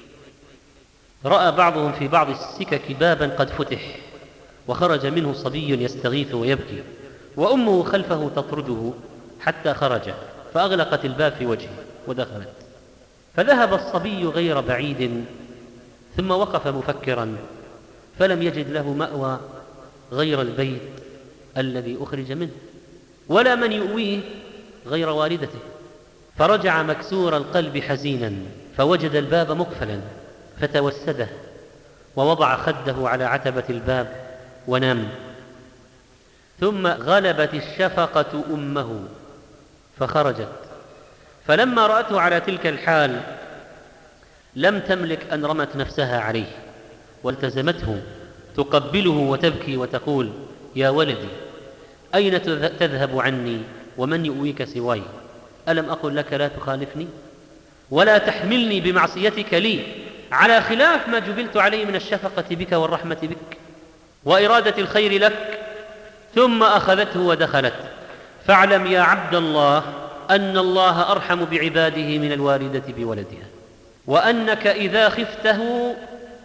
رأى بعضهم في بعض السكك بابا قد فتح، وخرج منه صبي يستغيث ويبكي، وأمه خلفه تطرده حتى خرج، فأغلقت الباب في وجهه ودخلت. فذهب الصبي غير بعيد، ثم وقف مفكرا، فلم يجد له مأوى غير البيت الذي أخرج منه، ولا من يؤويه غير والدته. فرجع مكسور القلب حزينا، فوجد الباب مقفلا، فتوسده ووضع خده على عتبة الباب ونام. ثم غلبت الشفقة أمه فخرجت، فلما رأته على تلك الحال لم تملك أن رمت نفسها عليه، والتزمته تقبله وتبكي وتقول: يا ولدي، أين تذهب عني ومن يؤويك سواي؟ ألم أقل لك لا تخالفني ولا تحملني بمعصيتك لي على خلاف ما جبلت عليه من الشفقة بك والرحمة بك وإرادة الخير لك؟ ثم أخذته ودخلت. فاعلم يا عبد الله أن الله أرحم بعباده من الوالدة بولدها، وأنك إذا خفته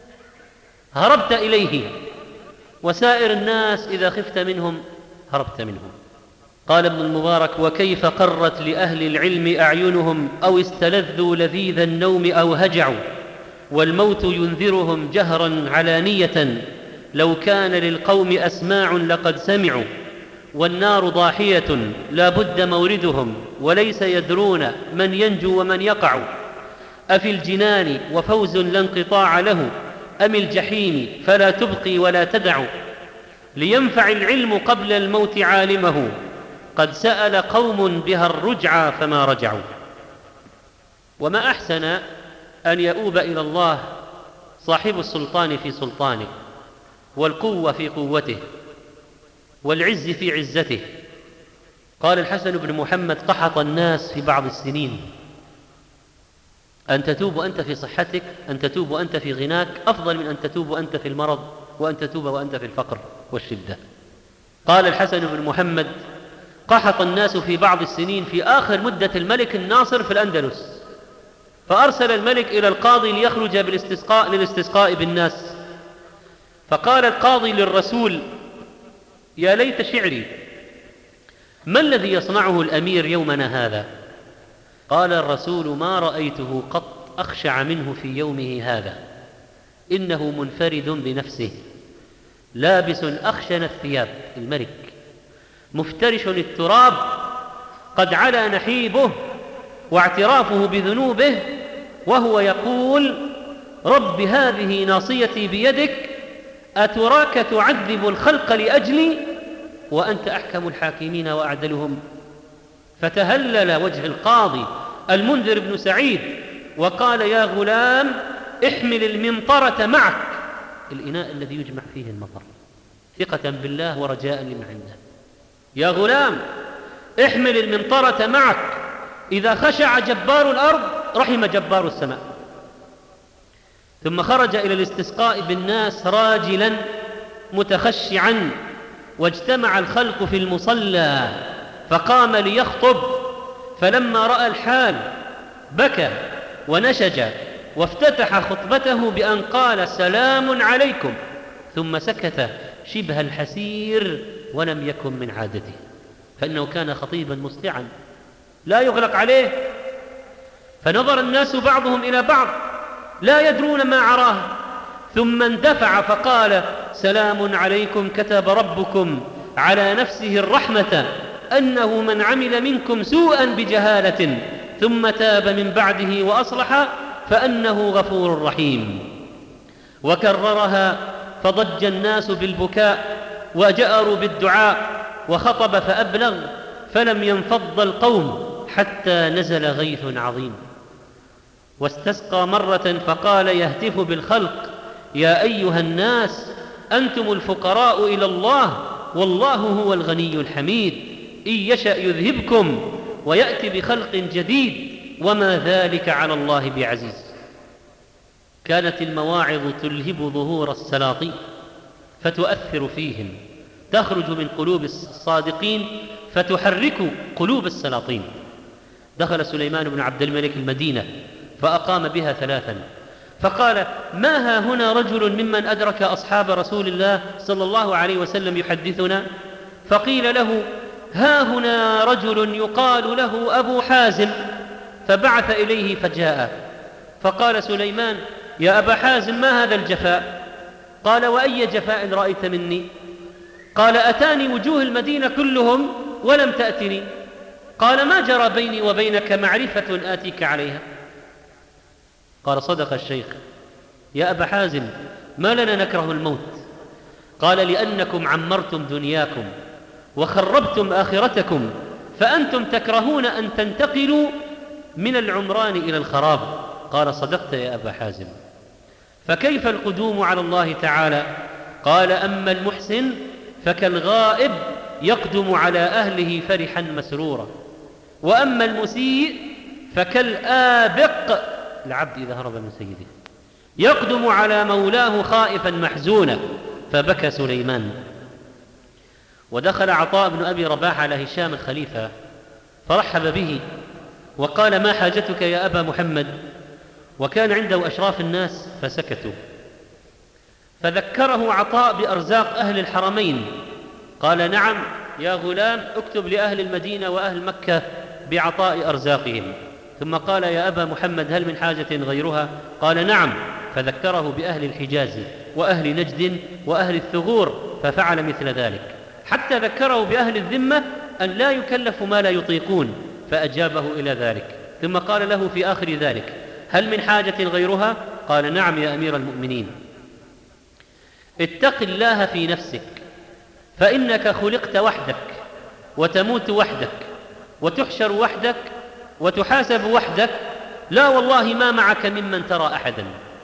هربت إليه، وسائر الناس إذا خفت منهم هربت منهم. قال ابن المبارك: وكيف قرت لأهل العلم أعينهم أو استلذوا لذيذ النوم أو هجعوا، والموت ينذرهم جهرا علانية، لو كان للقوم أسماع لقد سمعوا، والنار ضاحية لا بد موردهم، وليس يدرون من ينجو ومن يقع. أفي الجنان وفوز لا انقطاع له، أم الجحيم فلا تبقي ولا تدع؟ لينفع العلم قبل الموت عالمه، قد سأل قوم بها الرجعى فما رجعوا. وما أحسن أن يؤوب إلى الله صاحب السلطان في سلطانه، والقوة في قوته، والعز في عزته. قال الحسن بن محمد: قحط الناس في بعض السنين، أن تتوب وأنت في صحتك، أن تتوب وأنت في غناك، أفضل من أن تتوب وأنت في المرض، وأن تتوب وأنت في الفقر والشدة. قال الحسن بن محمد: قحط الناس في بعض السنين في آخر مدة الملك الناصر في الأندلس، فأرسل الملك إلى القاضي ليخرج بالاستسقاء للاستسقاء بالناس، فقال القاضي للرسول: يا ليت شعري، ما الذي يصنعه الأمير يومنا هذا؟ قال الرسول: ما رأيته قط أخشع منه في يومه هذا، إنه منفرد بنفسه، لابس أخشن الثياب، الملك، مفترش التراب، قد علا نحيبه واعترافه بذنوبه، وهو يقول: رب هذه ناصيتي بيدك، أتراك تعذب الخلق لأجلي وأنت أحكم الحاكمين وأعدلهم؟ فتهلل وجه القاضي المنذر بن سعيد وقال: يا غلام، احمل المنطرة معك، الإناء الذي يجمع فيه المطر، ثقة بالله ورجاء لمن عنده. يا غلام، احمل المنطرة معك، إذا خشع جبار الأرض رحم جبار السماء. ثم خرج إلى الاستسقاء بالناس راجلا متخشعا، واجتمع الخلق في المصلى فقام ليخطب، فلما رأى الحال بكى ونشج، وافتتح خطبته بأن قال سلام عليكم، ثم سكت شبه الحسير، ولم يكن من عادته، فإنه كان خطيبا مسرعا لا يغلق عليه. فنظر الناس بعضهم إلى بعض لا يدرون ما عراه، ثم اندفع فقال سلام عليكم، كتب ربكم على نفسه الرحمة أنه من عمل منكم سوءا بجهالة ثم تاب من بعده وأصلح فأنه غفور رحيم. وكررها فضج الناس بالبكاء وجأروا بالدعاء، وخطب فأبلغ، فلم ينفض القوم حتى نزل غيث عظيم. واستسقى مرة فقال يهتف بالخلق يا أيها الناس أنتم الفقراء إلى الله والله هو الغني الحميد، إن يشأ يذهبكم ويأتي بخلق جديد وما ذلك على الله بعزيز. كانت المواعظ تلهب ظهور السلاطين فتؤثر فيهم، تخرج من قلوب الصادقين فتحرك قلوب السلاطين. دخل سليمان بن عبد الملك المدينة فأقام بها ثلاثا، فقال ما ها هنا رجل ممن أدرك أصحاب رسول الله صلى الله عليه وسلم يحدثنا؟ فقيل له ها هنا رجل يقال له أبو حازم، فبعث إليه فجاء. فقال سليمان يا أبا حازم ما هذا الجفاء؟ قال وأي جفاء رأيت مني؟ قال أتاني وجوه المدينة كلهم ولم تأتني. قال ما جرى بيني وبينك معرفة آتيك عليها؟ قال صدق الشيخ يا أبا حازم ما لنا نكره الموت. قال لأنكم عمرتم دنياكم وخربتم آخرتكم، فأنتم تكرهون أن تنتقلوا من العمران إلى الخراب. قال صدقت يا أبا حازم، فكيف القدوم على الله تعالى؟ قال أما المحسن فكالغائب يقدم على أهله فرحا مسرورا، وأما المسيء فكالآبق العبد إذا هرب من سيده يقدم على مولاه خائفا محزونا. فبكى سليمان. ودخل عطاء بن أبي رباح على هشام الخليفة فرحب به وقال ما حاجتك يا أبا محمد؟ وكان عنده أشراف الناس فسكتوا. فذكره عطاء بأرزاق أهل الحرمين، قال نعم يا غلام اكتب لأهل المدينة وأهل مكة بعطاء أرزاقهم. ثم قال يا أبا محمد هل من حاجة غيرها؟ قال نعم. فذكره بأهل الحجاز وأهل نجد وأهل الثغور ففعل مثل ذلك، حتى ذكره بأهل الذمة أن لا يكلف ما لا يطيقون فأجابه إلى ذلك. ثم قال له في آخر ذلك هل من حاجة غيرها؟ قال نعم يا أمير المؤمنين. اتق الله في نفسك فإنك خلقت وحدك وتموت وحدك وتحشر وحدك وتحاسب وحدك، لا والله ما معك ممن ترى أحدا.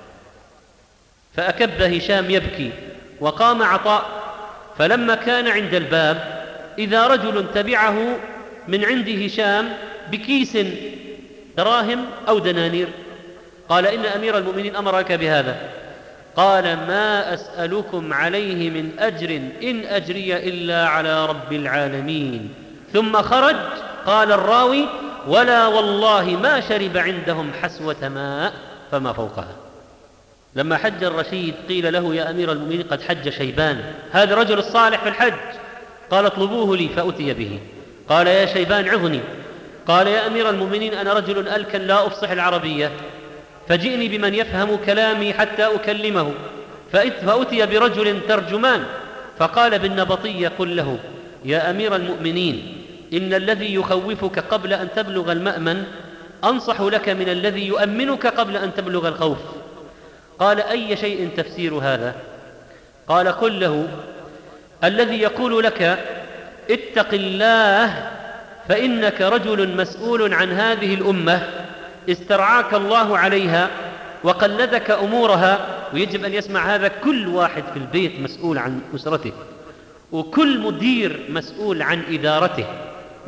فأكب هشام يبكي وقام عطاء، فلما كان عند الباب إذا رجل تبعه من عند هشام بكيس دراهم أو دنانير. قال إن أمير المؤمنين أمرك بهذا. قال ما أسألكم عليه من أجر إن أجري إلا على رب العالمين. ثم خرج. قال الراوي ولا والله ما شرب عندهم حسوة ماء فما فوقها. لما حج الرشيد قيل له يا أمير المؤمنين قد حج شيبان، هذا الرجل الصالح في الحج. قال اطلبوه لي فأتي به. قال يا شيبان عظني. قال يا أمير المؤمنين أنا رجل ألكن لا أفصح العربية، فجئني بمن يفهم كلامي حتى أكلمه. فأتي برجل ترجمان فقال بالنبطية قل له يا أمير المؤمنين إن الذي يخوفك قبل أن تبلغ المأمن أنصح لك من الذي يؤمنك قبل أن تبلغ الخوف. قال أي شيء تفسير هذا؟ قال قل له الذي يقول لك اتق الله فإنك رجل مسؤول عن هذه الأمة استرعاك الله عليها وقلدك أمورها. ويجب أن يسمع هذا كل واحد في البيت مسؤول عن أسرته، وكل مدير مسؤول عن إدارته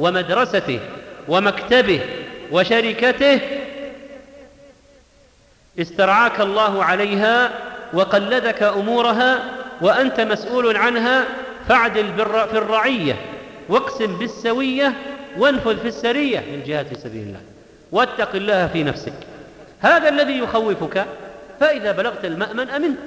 ومدرسته ومكتبه وشركته. استرعاك الله عليها وقلدك أمورها وأنت مسؤول عنها، فاعدل في الرعية واقسم بالسوية وانفذ في السرية من جهة سبيل الله واتق الله في نفسك. هذا الذي يخوفك، فإذا بلغت المأمن أمنت.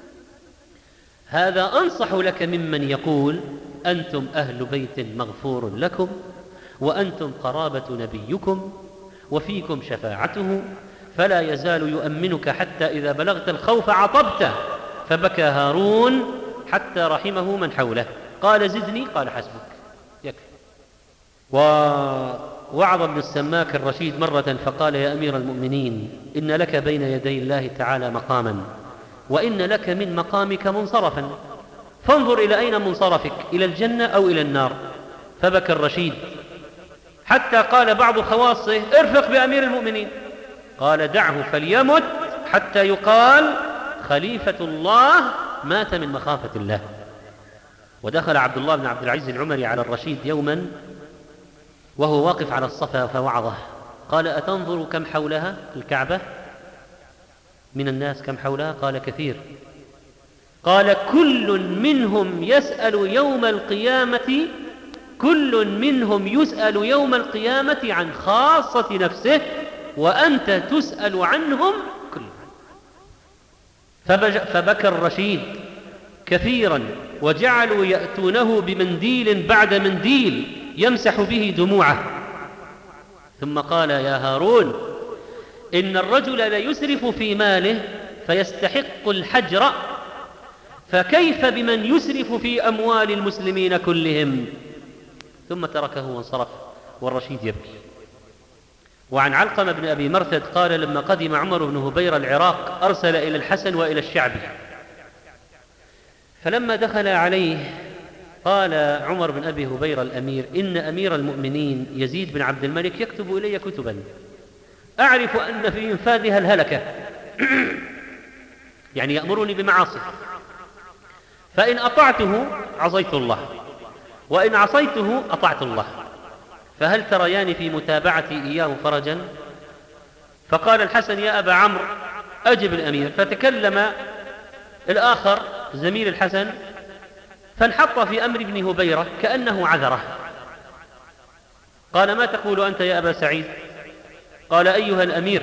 هذا أنصح لك ممن يقول أنتم أهل بيت مغفور لكم وأنتم قرابة نبيكم وفيكم شفاعته، فلا يزال يؤمنك حتى إذا بلغت الخوف عطبت. فبكى هارون حتى رحمه من حوله، قال زدني، قال حسبك يكفي. ووعظ ابن السماك الرشيد مرة فقال يا أمير المؤمنين إن لك بين يدي الله تعالى مقاما، وإن لك من مقامك منصرفا، فانظر إلى أين منصرفك، إلى الجنة أو إلى النار. فبكى الرشيد حتى قال بعض خواصه ارفق بأمير المؤمنين، قال دعه فليمت حتى يقال خليفة الله مات من مخافة الله. ودخل عبد الله بن عبد العزيز العمري على الرشيد يوما وهو واقف على الصفا فوعظه، قال أتنظر كم حولها الكعبة من الناس، كم حولها؟ قال كثير. قال كل منهم يسأل يوم القيامة كل منهم يسأل يوم القيامة عن خاصة نفسه وأنت تسأل عنهم كلهم. فبكى الرشيد كثيرا وجعلوا يأتونه بمنديل بعد منديل يمسح به دموعه، ثم قال يا هارون إن الرجل ليسرف في ماله فيستحق الحجر، فكيف بمن يسرف في أموال المسلمين كلهم؟ ثم تركه وانصرف والرشيد يبكي. وعن علقمة بن أبي مرثد قال لما قدم عمر بن هبيرة العراق أرسل إلى الحسن وإلى الشعبي، فلما دخل عليه قال عمر بن أبي هبيرة الأمير إن أمير المؤمنين يزيد بن عبد الملك يكتب إلي كتبا أعرف أن في إنفاذها الهلكة يعني يأمرني بمعاصي، فإن أطعته عصيت الله وإن عصيته أطعت الله، فهل تريان في متابعتي إياه فرجا؟ فقال الحسن يا أبا عمرو أجب الأمير. فتكلم الآخر زميل الحسن فانحط في أمر ابن هبيرة كأنه عذره، قال ما تقول أنت يا أبا سعيد؟ قال أيها الأمير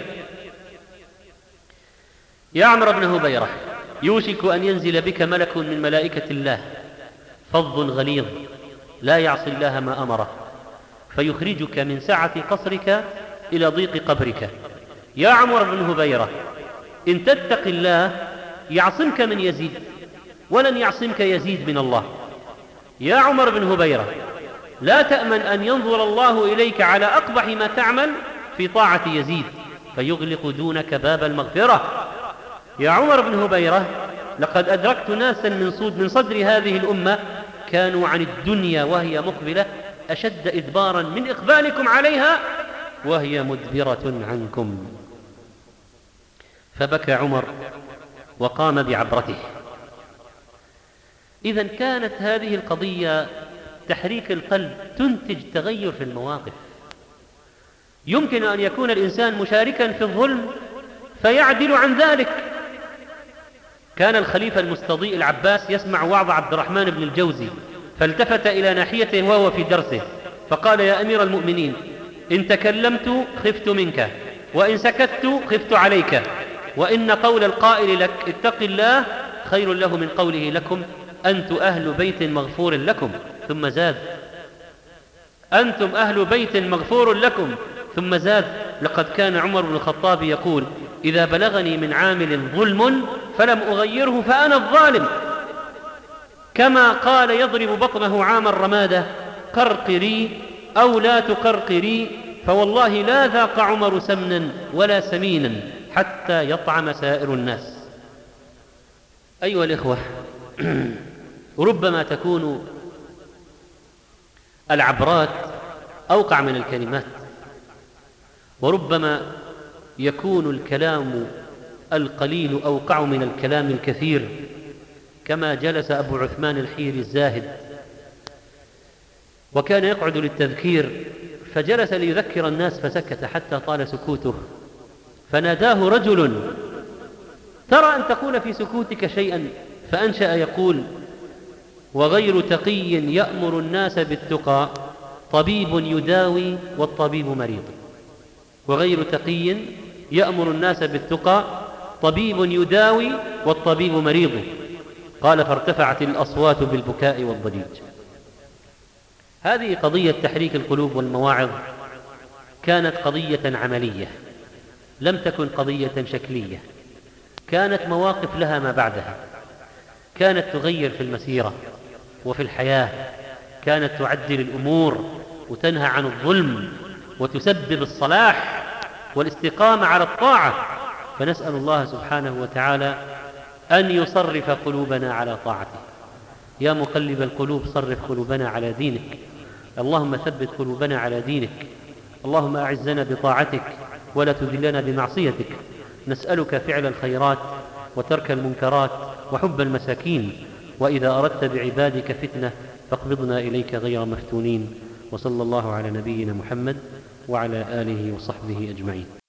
يا عمرو بن هبيرة يوشك أن ينزل بك ملك من ملائكة الله فظ غليظ لا يعصي الله ما أمره فيخرجك من سعة قصرك إلى ضيق قبرك. يا عمرو بن هبيرة إن تتق الله يعصمك من يزيد ولن يعصمك يزيد من الله. يا عمر بن هبيرة لا تأمن أن ينظر الله إليك على أقبح ما تعمل في طاعة يزيد فيغلق دونك باب المغفرة. يا عمر بن هبيرة لقد أدركت ناسا من صد من صدر هذه الأمة كانوا عن الدنيا وهي مقبلة أشد إدبارا من إقبالكم عليها وهي مدبرة عنكم. فبكى عمر وقام بعبرته. إذن كانت هذه القضية تحريك القلب تنتج تغير في المواقف. يمكن أن يكون الإنسان مشاركا في الظلم فيعدل عن ذلك. كان الخليفة المستضيء العباس يسمع وعظ عبد الرحمن بن الجوزي فالتفت إلى ناحيته وهو في درسه فقال يا أمير المؤمنين إن تكلمت خفت منك وإن سكت خفت عليك وإن قول القائل لك اتق الله خير له من قوله لكم أنتم أهل بيت مغفور لكم. ثم زاد أنتم أهل بيت مغفور لكم. ثم زاد لقد كان عمر بن الخطاب يقول إذا بلغني من عامل ظلم فلم أغيره فأنا الظالم. كما قال يضرب بطنه عام الرمادة قرقري أو لا تقرقري فوالله لا ذاق عمر سمنا ولا سمينا حتى يطعم سائر الناس. أيها الإخوة ربما تكون العبرات أوقع من الكلمات وربما يكون الكلام القليل أوقع من الكلام الكثير كما جلس أبو عثمان الحيري الزاهد وكان يقعد للتذكير فجلس ليذكر الناس فسكت حتى طال سكوته فناداه رجل ترى أن تقول في سكوتك شيئا فأنشأ يقول: وغير تقي يأمر الناس بالتقى طبيب يداوي والطبيب مريض. وغير تقي يأمر الناس بالتقى طبيب يداوي والطبيب مريض. قال: فارتفعت الأصوات بالبكاء والضجيج. هذه قضية تحريك القلوب والمواعظ كانت قضية عملية، لم تكن قضية شكلية، كانت مواقف لها ما بعدها، كانت تغير في المسيرة وفي الحياة، كانت تعدل الأمور وتنهى عن الظلم وتسبب الصلاح والاستقامة على الطاعة. فنسأل الله سبحانه وتعالى أن يصرف قلوبنا على طاعته. يا مقلب القلوب صرف قلوبنا على دينك. اللهم ثبت قلوبنا على دينك. اللهم أعزنا بطاعتك ولا تذلنا بمعصيتك. نسألك فعل الخيرات وترك المنكرات وحب المساكين، وإذا أردت بعبادك فتنة فاقبضنا إليك غير مفتونين. وصلى الله على نبينا محمد وعلى آله وصحبه أجمعين.